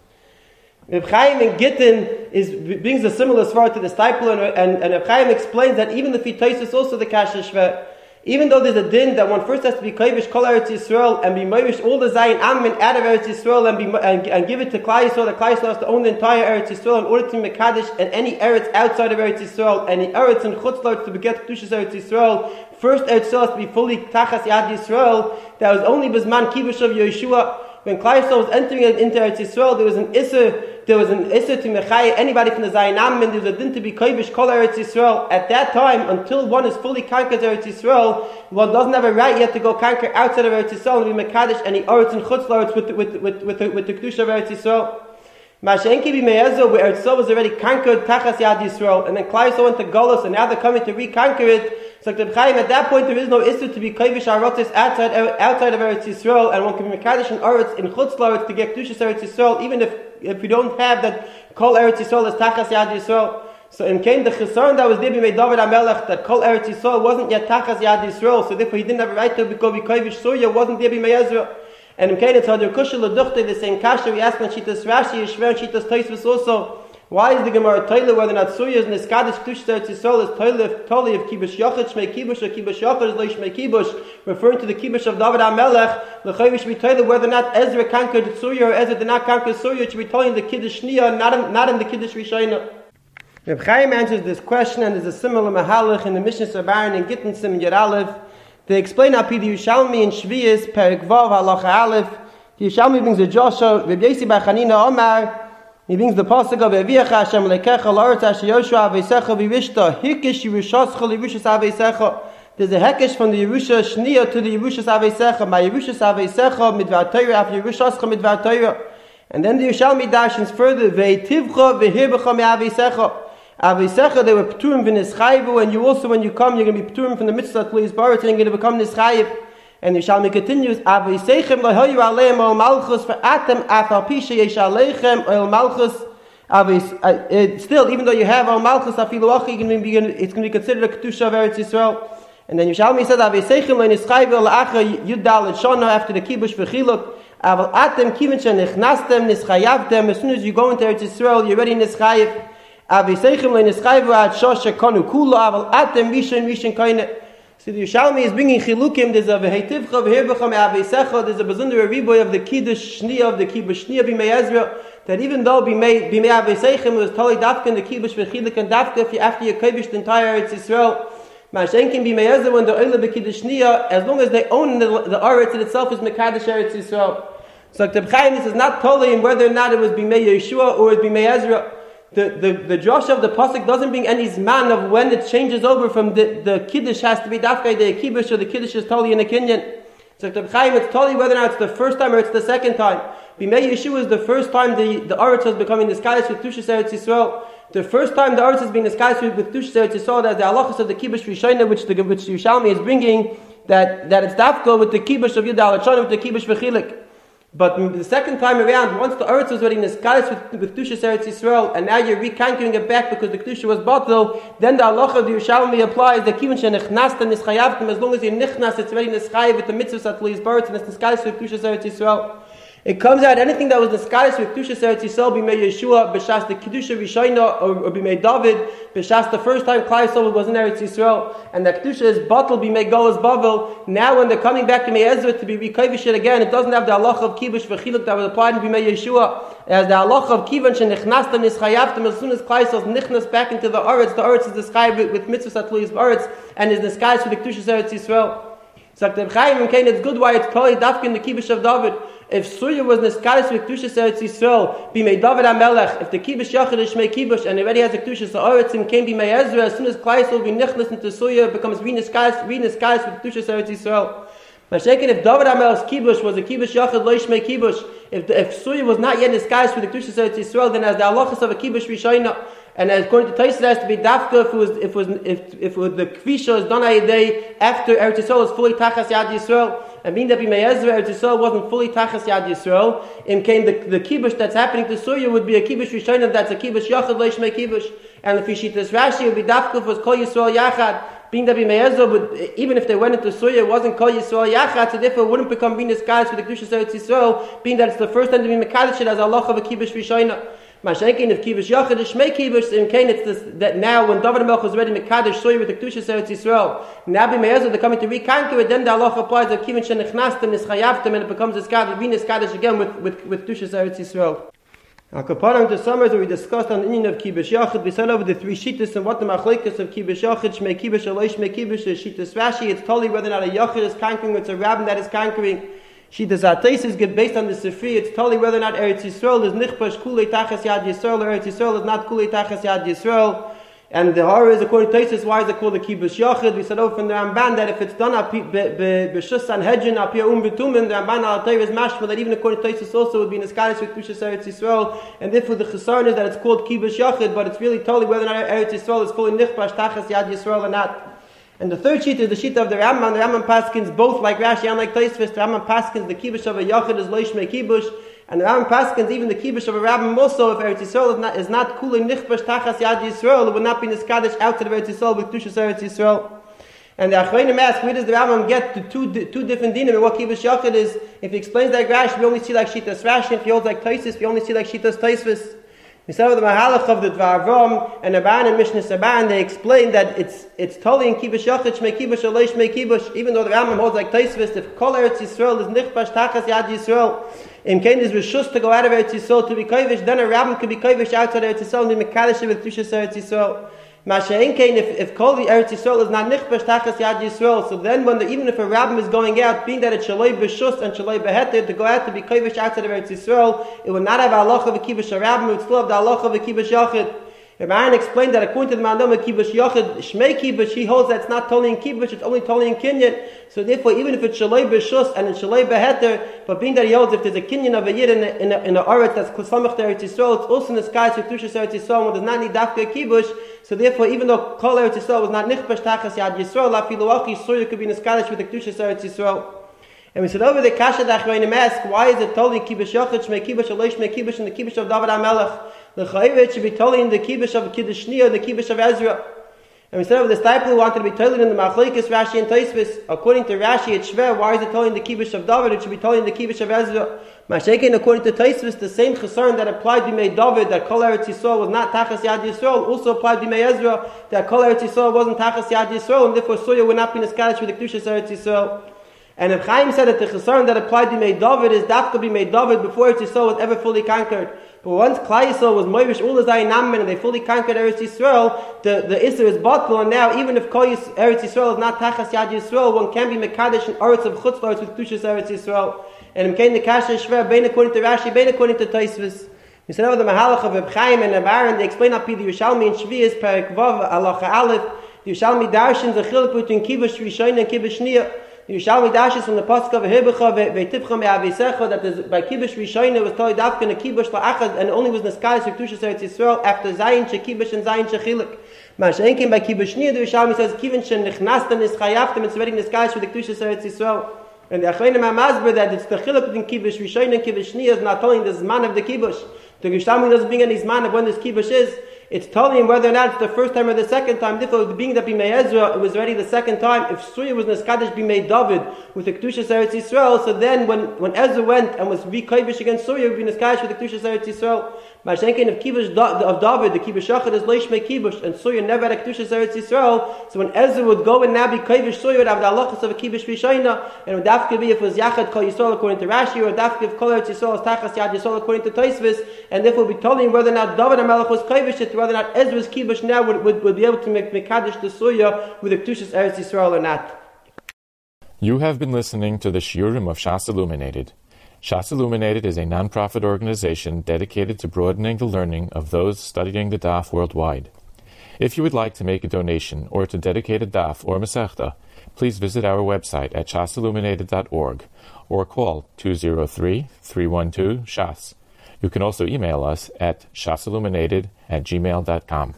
Reb Chaim in Gittin is brings a similar svar to the Stipler, and, and, and Reb Chaim explains that even the Tosfos also the Kasha Shver, even though there's a din that one first has to be kovish Kol Eretz Yisrael and be movish all the Zayin Ammin out of Eretz Yisrael and be and, and give it to Klal Yisrael, the Klal Yisrael has to own the entire Eretz Yisrael in order to be Mekadosh and any Eretz outside of Eretz Yisrael, any Eretz and Chutz La'aretz to get Kedushas Eretz Yisrael. First Eretz Yisrael has to be fully Tachas Yad Yisrael. That was only Bizman Kibush of Yeshua. When Klal Yisrael was entering into Eretz Yisrael, there was an Isser, there was an Isser to Mechai, anybody from the Zayin Ammin, there was a din to be Kovish Kol Eretz Yisrael. At that time, until one is fully conquered Eretz Yisrael, one doesn't have a right yet to go conquer outside of Eretz Yisrael and be Mekadosh and he Eretz and Chutz La'aretz with, with, with, with, the, with the Kedusha of Eretz Yisrael. Mashenki b'mei where Eretz Yisrael was already conquered Tachas Yad Yisrael, and then Klal Yisrael went to Golus, and now they're coming to reconquer it. So Reb Chaim, at that point there is no issue to be kovish arotzis outside outside of Eretz Yisrael, and one can be mekadosh and Eretz in Chutz La'aretz to get Kedushas Eretz Yisrael, even if if you don't have that Kol Eretz Yisrael is Tachas Yad Yisrael. So in came the Chesaron that was there b'mei David HaMelech, that Kol Eretz Yisrael wasn't yet Tachas Yad Yisrael, so therefore he didn't have a right to go be kovish Surya, wasn't there b'mei Ezra. And in Kainitz had your kushel duchte the same kasha we asked when Shitas Rashi is shver Shitas Tosfos also. Why is the Gemara Toile whether or not Suyas and the Skadish Kedushas Eretz Yisrael is Toile Toli of Kibush Yachid Shmei Kibush or Kibush Yachid is Lo Shmei Kibush, referring to the Kibush of David HaMelech. L'chayv should be Toile whether or not Ezra conquered Surya or Ezra did not conquer Surya. It should be Toile in the Kiddush Shnia, not in, not in the Kiddush Rishayna. Reb Chaim answers this question, and there's a similar mahalach in the Mishnah Sabaran and Gittin Sim Yud Aleph. They explain how Pidi Yushalmi in Shvius Perek Vav Halacha Aleph. The Yushalmi brings the Joshua Reb Yesi Bar Chanina Omar. He brings the pasuk of Eviacha Hashem Lekecha La'aretz Asher Yoshua Aveisecha V'Yishta Hikish Yerushascha L'Yerushas Aveisecha. There's a hekesh from the Yerusha Shnia to the Yerushas Aveisecha. My Yerushas Aveisecha Midvar Torah after Yerushascha Midvar Torah. And then the Yerushalmi dashens further Ve'tivcha V'hirbecha Me'Aveisecha. Aveisecha they were pturim v'nischayvu, and you also when you come you're going to be pturim from the mitzvah please barit and you're going to become nischayev. And the Yerushalmi continues, Aveisechem lahayu aleim ol malchus for atem afal pisha yesh aleichem ol malchus. Still, even though you have ol malchus afilu achi, it's going to be considered a kedusha of Eretz Yisrael. And then Yerushalmi says, Aveisechem lo nischayvu la'acha yudal shana after the kibush v'chiluk. Aval atem kivin shenechnastem nischayavtem. As soon as you go into Eretz Yisrael, you're ready nischayev. Aveisechem lo nischayvu ad shosha kanu kula aval atem mishen mishen kaine. So the Yerushalmi is bringing chilukim. There's a v'heitivcha v'hirbecha me'aveisecha. There's a bezundere riboy of the kiddush shnia of the kibush shnia b'mei Ezra. That even though b'mei b'mei aveisechem was totally dafka in the kibush v'chilik and dafka if you after you kibush the entire Eretz Yisrael. Mashenkin b'mei Ezra when they're oile b'kiddush shnia, as long as they own the the Eretz in itself is mekadosh Eretz Yisrael. So the Chaim, this is not totally in whether or not it was b'mei Yeshua or it was b'mei Ezra. The, the, the Josh of the Pasuk doesn't bring any zman of when it changes over from the, the Kiddush has to be Dafkai the Kibush or the Kiddush is totally in a Kenyan. So the Chaim, it's totally whether or not it's the first time or it's the second time. Bimei Yeshua is the first time the, the Aretz is becoming the Skadish with Tushas Eretz Yisrael. The first time the Aretz is being the Skadish with, with Tushas Eretz Yisrael, that's the halachas of the Kibush Rishayna, which the which the Yerushalmi is bringing, that, that it's Dafka with the Kibush of Yudal Hashana with the Kibush V'chilik. But the second time around, once the Eretz was already in the skies with, with Kedusha Eretz Yisrael, and now you're reconquering it back because the Kedusha was bottled, then the halacha of the Yerushalmi applies, the Kivin Shenechnasta Nischayavtim, as long as you're Nichnas, it's already Nischayev with the mitzvahs at least birds, and it's the skies with Kedusha Eretz Yisrael. It comes out anything that was the skies with Kedusha Eretz Yisrael, B'mei Yeshua, B'shas the Kedusha Rishayna, or, or B'mei David, B'shas the first time Klai Yisrael was in Eretz Yisrael, and the Kedusha is bottled B'mei Golas Bavel. Now when they're coming back to B'mei Ezra to be Rekavish it again, it doesn't have the halacha of Kibush V'chiluk that was applied in B'mei Yeshua. It has the halacha of Kivan Shenechnastam Nischayavtim. As soon as Klai Yisrael is nichnas back into the Eretz, the Eretz is described with, with mitzvahs at least Eretz, and is the skies for the Kedusha Eretz Yisrael. So the Chaim and Kain, it's good why it's totally dafka in the Kibush of David. If Surya was Niskaris with Kedusha Eretz Yisrael, B'mei David HaMelech, if the Kibush Yachid is Shmei Kibush, and already has a Kedusha Eretz and came B'mei Ezra, as soon as Klai will be nichnas into Surya, it becomes V'niskaris with Kedusha Eretz Yisrael. Mashiach, if David HaMelech's Kibush was a Kibush Yachid Lo Shmei Kibush, if the, if Surya was not yet Niskaris with the Kedusha Eretz Yisrael, then as the halachas of a Kibush Rishayna. And according to Taisra, it has to be dafka if it was if it was if if it was the kvisha is done a day after Eretz Yisrael is fully tachas Yad Yisrael, and being that B'mei Ezra Eretz Yisrael wasn't fully tachas Yad Yisrael, in came the the kibush that's happening to Surya would be a kibush rishona that's a kibush yachad lo shmei kibush, and the Fishitas Rashi would be dafka if it was kol Yisrael yachad. Being that B'mei Ezra would, even if they went into Surya, it wasn't kol Yisrael yachad, so therefore it wouldn't become Venus guys with the Kedusha Eretz Yisrael, being that it's the first time to be mekadosh as Allah of a kibush rishona. Mashenkin if kibush yachid is shmei kibush in kain it's this, that now when David HaMelech was ready mekadosh Surya with the Kedusha Eretz Yisrael, now B'mei Ezra they're coming to reconquer it, then the halacha applies the kivin shenechnastem nischayavtem, and it becomes a skad Venus kadosh again with with with Kedusha Eretz Yisrael. Now, comparing to summers where we discussed on the Indian of Kibush Yachid, we said over the three shittas and what the machlekes of Kibush Yachid, Shmei Kibush, Aloi Shmei Kibush, is shittas Rashi. It's totally whether or not a Yachid is conquering, it's a rabbin that is conquering. Shittas Ateisis get based on the Sifri. It's totally whether or not Eretz Yisrael is Nichpash Kulei Tachas Yad Yisrael, or Eretz Yisrael is not Kulei Tachas Yad Yisrael. And the horror is, according to Teisis, why is it called the Kibush Yachid? We said over from the Ramban that if it's done b'shus Sanhedrin, apia um b'tumin, the Ramban al Torah is mashma, that even according to Teisis also would be in a Skaris with Kedusha Eretz Yisrael. And therefore the Chesaron is that it's called Kibush Yachid, but it's really totally whether or not Eretz Yisrael is fully Nichpash Tachas Yad Yisrael or not. And the third sheet is the sheet of the Rambam. The Rambam Paskins both like Rashi and like Tosfos. The Rambam Paskins the Kibush of a Yachid is Lo Shmei Kibush, and the Rambam Paskins even the Kibush of a Rabbin also, if Eretz Yisrael is not is not Kulei Nichbash Tachas Yad Yisrael, it would not be Niskadish outside of Eretz Yisrael with Kedusha Eretz Yisrael. And the Achronim ask, where does the Rambam get to two, two different dinim and what Kibush Yachid is? If he explains like Rashi, we only see like Shitas Rashi. If he holds like Taisus, we only see like Shitas Taisvis. We said with the Mahalach of the Dvar Avram and Aban and Mishnah Saban, they explain that it's it's totally in Kibush Yachid, Shmei Kibush, Alei Shmei Kibush, even though the Rambam holds like Taisvis, if Kol Eretz Yisrael is Nichbash Tachas Yad Yisrael, in Kain is Rishus to go out of Eretz Yisrael to be Kovish, then a Rambam could be Kovish outside Eretz Yisrael and be Mekadosh with Tushas Eretz Yisrael. Masha'en Kain, if if Kol Eretz Yisrael is not Nichbash Tachas Yad Yisrael, so then when the, even if a Rambam is going out, being that it's Shaloi B'Shus and Shaloi B'Heter, to go out to be Kovish outside of Eretz Yisrael, it would not have halacha of a Kibush Rambam, it would still have the halacha of a Kibush Yachid. Aaron explained that according to the Mandama Kibush Yachid, Shmei Kibush, he holds that it's not totally in Kibush, it's only totally in Kinyan. So therefore, even if it's Shaloi B'Shus and it's Shaloi B'Heter, but being that he holds, if there's a Kinyan of a Yid in a, in a, in a Aretz that's Kusamach to Eretz Yisrael, it's also in the skies with Tushas Eretz Yisrael, and does not need Dafka Kibush. So therefore, even though Kol Eretz Yisrael was not Nichbash Tachas Yad Yisrael, Afilu Achi Surya could be in the skies with the Tushas Eretz Yisrael. And we said over the Kasha Dachroinim ask, why is it totally Kibush Yachid, Shmei Kibush, Alei Shmei Kibush, and the Kibush of David HaMelech? The Chayvet should be totally in the Kibush of Kiddush Shnia and the Kibush of Ezra. And we said over the Stipel who wanted to be totally in the Machlokes Rashi and Tosfos. According to Rashi, it's Shver. Why is it totally in the Kibush of David? It should be totally in the Kibush of Ezra. Mashiach, according to Tosfos, the same Chesron that applied to Bimei David, that Kol Eretz Yisrael was not Tachas Yad Yisrael, also applied to Bimei Ezra, that Kol Eretz Yisrael wasn't Tachas Yad Yisrael, and therefore Surya would not be in the Kaddish with the Kedushas Eretz Yisrael. And if Chaim said that the Chesron that applied to Bimei David is Dafka Bimei David before Eretz Yisrael was ever fully conquered. But once Klai Yisrael was Moirish Ul Zayin Amman and they fully conquered Eretz Yisrael, the, the Isser is Batul, and now even if Kol Yis, Eretz Yisrael is not Tachas Yad Yisrael, one can be Mekadosh and Aretz of Chutz La'aretz with Kedushas Eretz Yisrael. And in Kain the Kasha Shver, Bein according to Rashi, Bein according to Tosfos. We said over the Mahalach of Reb Chaim and Reb Aaron, they explain up the Yerushalmi and Shvi'is, Perek Vav, Halacha Aleph, the Yerushalmi Darshan, the Chiluk between Kibush Rishon and Kibush Shnia. The Yerushalmi Darshan from the Pasuk of Hebecha, Ve'tivcha Me'avisecha, that is, by Kibush Rishon, it was told Dafka in a Kibush La'achad, and only was Neskais for Kedushas Eretz Yisrael after Zayin Shekibush and Zayin Shechiluk. Mashen came by Kibush Shnia, the Yerushalmi says, Kivin Shen Nichnastan is Chayaftim, it's already Neskais for the Kedushas Eretz Yisrael. And the Achronim HaMasber that it's the Chiluk between Kibush Rishon and Kibush Shnia is not telling the Zman of the Kibush. The Yerushalmi doesn't bring any Zman of when this Kibush is. It's telling him whether or not it's the first time or the second time. Therefore, being that Bimei Ezra, it was already the second time. If Surya was Neskadish Bimei David with the Kedushas Eretz Yisrael, so then when, when Ezra went and was re-Kovish against Surya, it would be Neskadish with the Kedushas Eretz Yisrael. Mashenkin of Kibush of David, the Kibush Shachad is Leish Mei Kibush, and Surya never had a Kedushas Eretz Yisrael. So when Ezra would go and now be Kovish, Surya would have the halachas of a Kibush Rishona, and it would have to be if it was Yachad Kol Yisrael according to Rashi, or it would have to be if Kol Eretz Yisrael is Tachas Yad Yisrael according to Tosfos, and therefore be telling him whether or not David HaMelech was Kovish, it, whether or not Ezra's Kibush now would, would, would be able to make Mekadosh the Surya with the Kedushas Eretz Yisrael or not. You have been listening to the Shiurim of Shas Illuminated. Shas Illuminated is a non-profit organization dedicated to broadening the learning of those studying the Daf worldwide. If you would like to make a donation or to dedicate a Daf or Masechta, please visit our website at shas illuminated dot org or call two zero three, three one two, S H A S. You can also email us at shasilluminated at gmail dot com.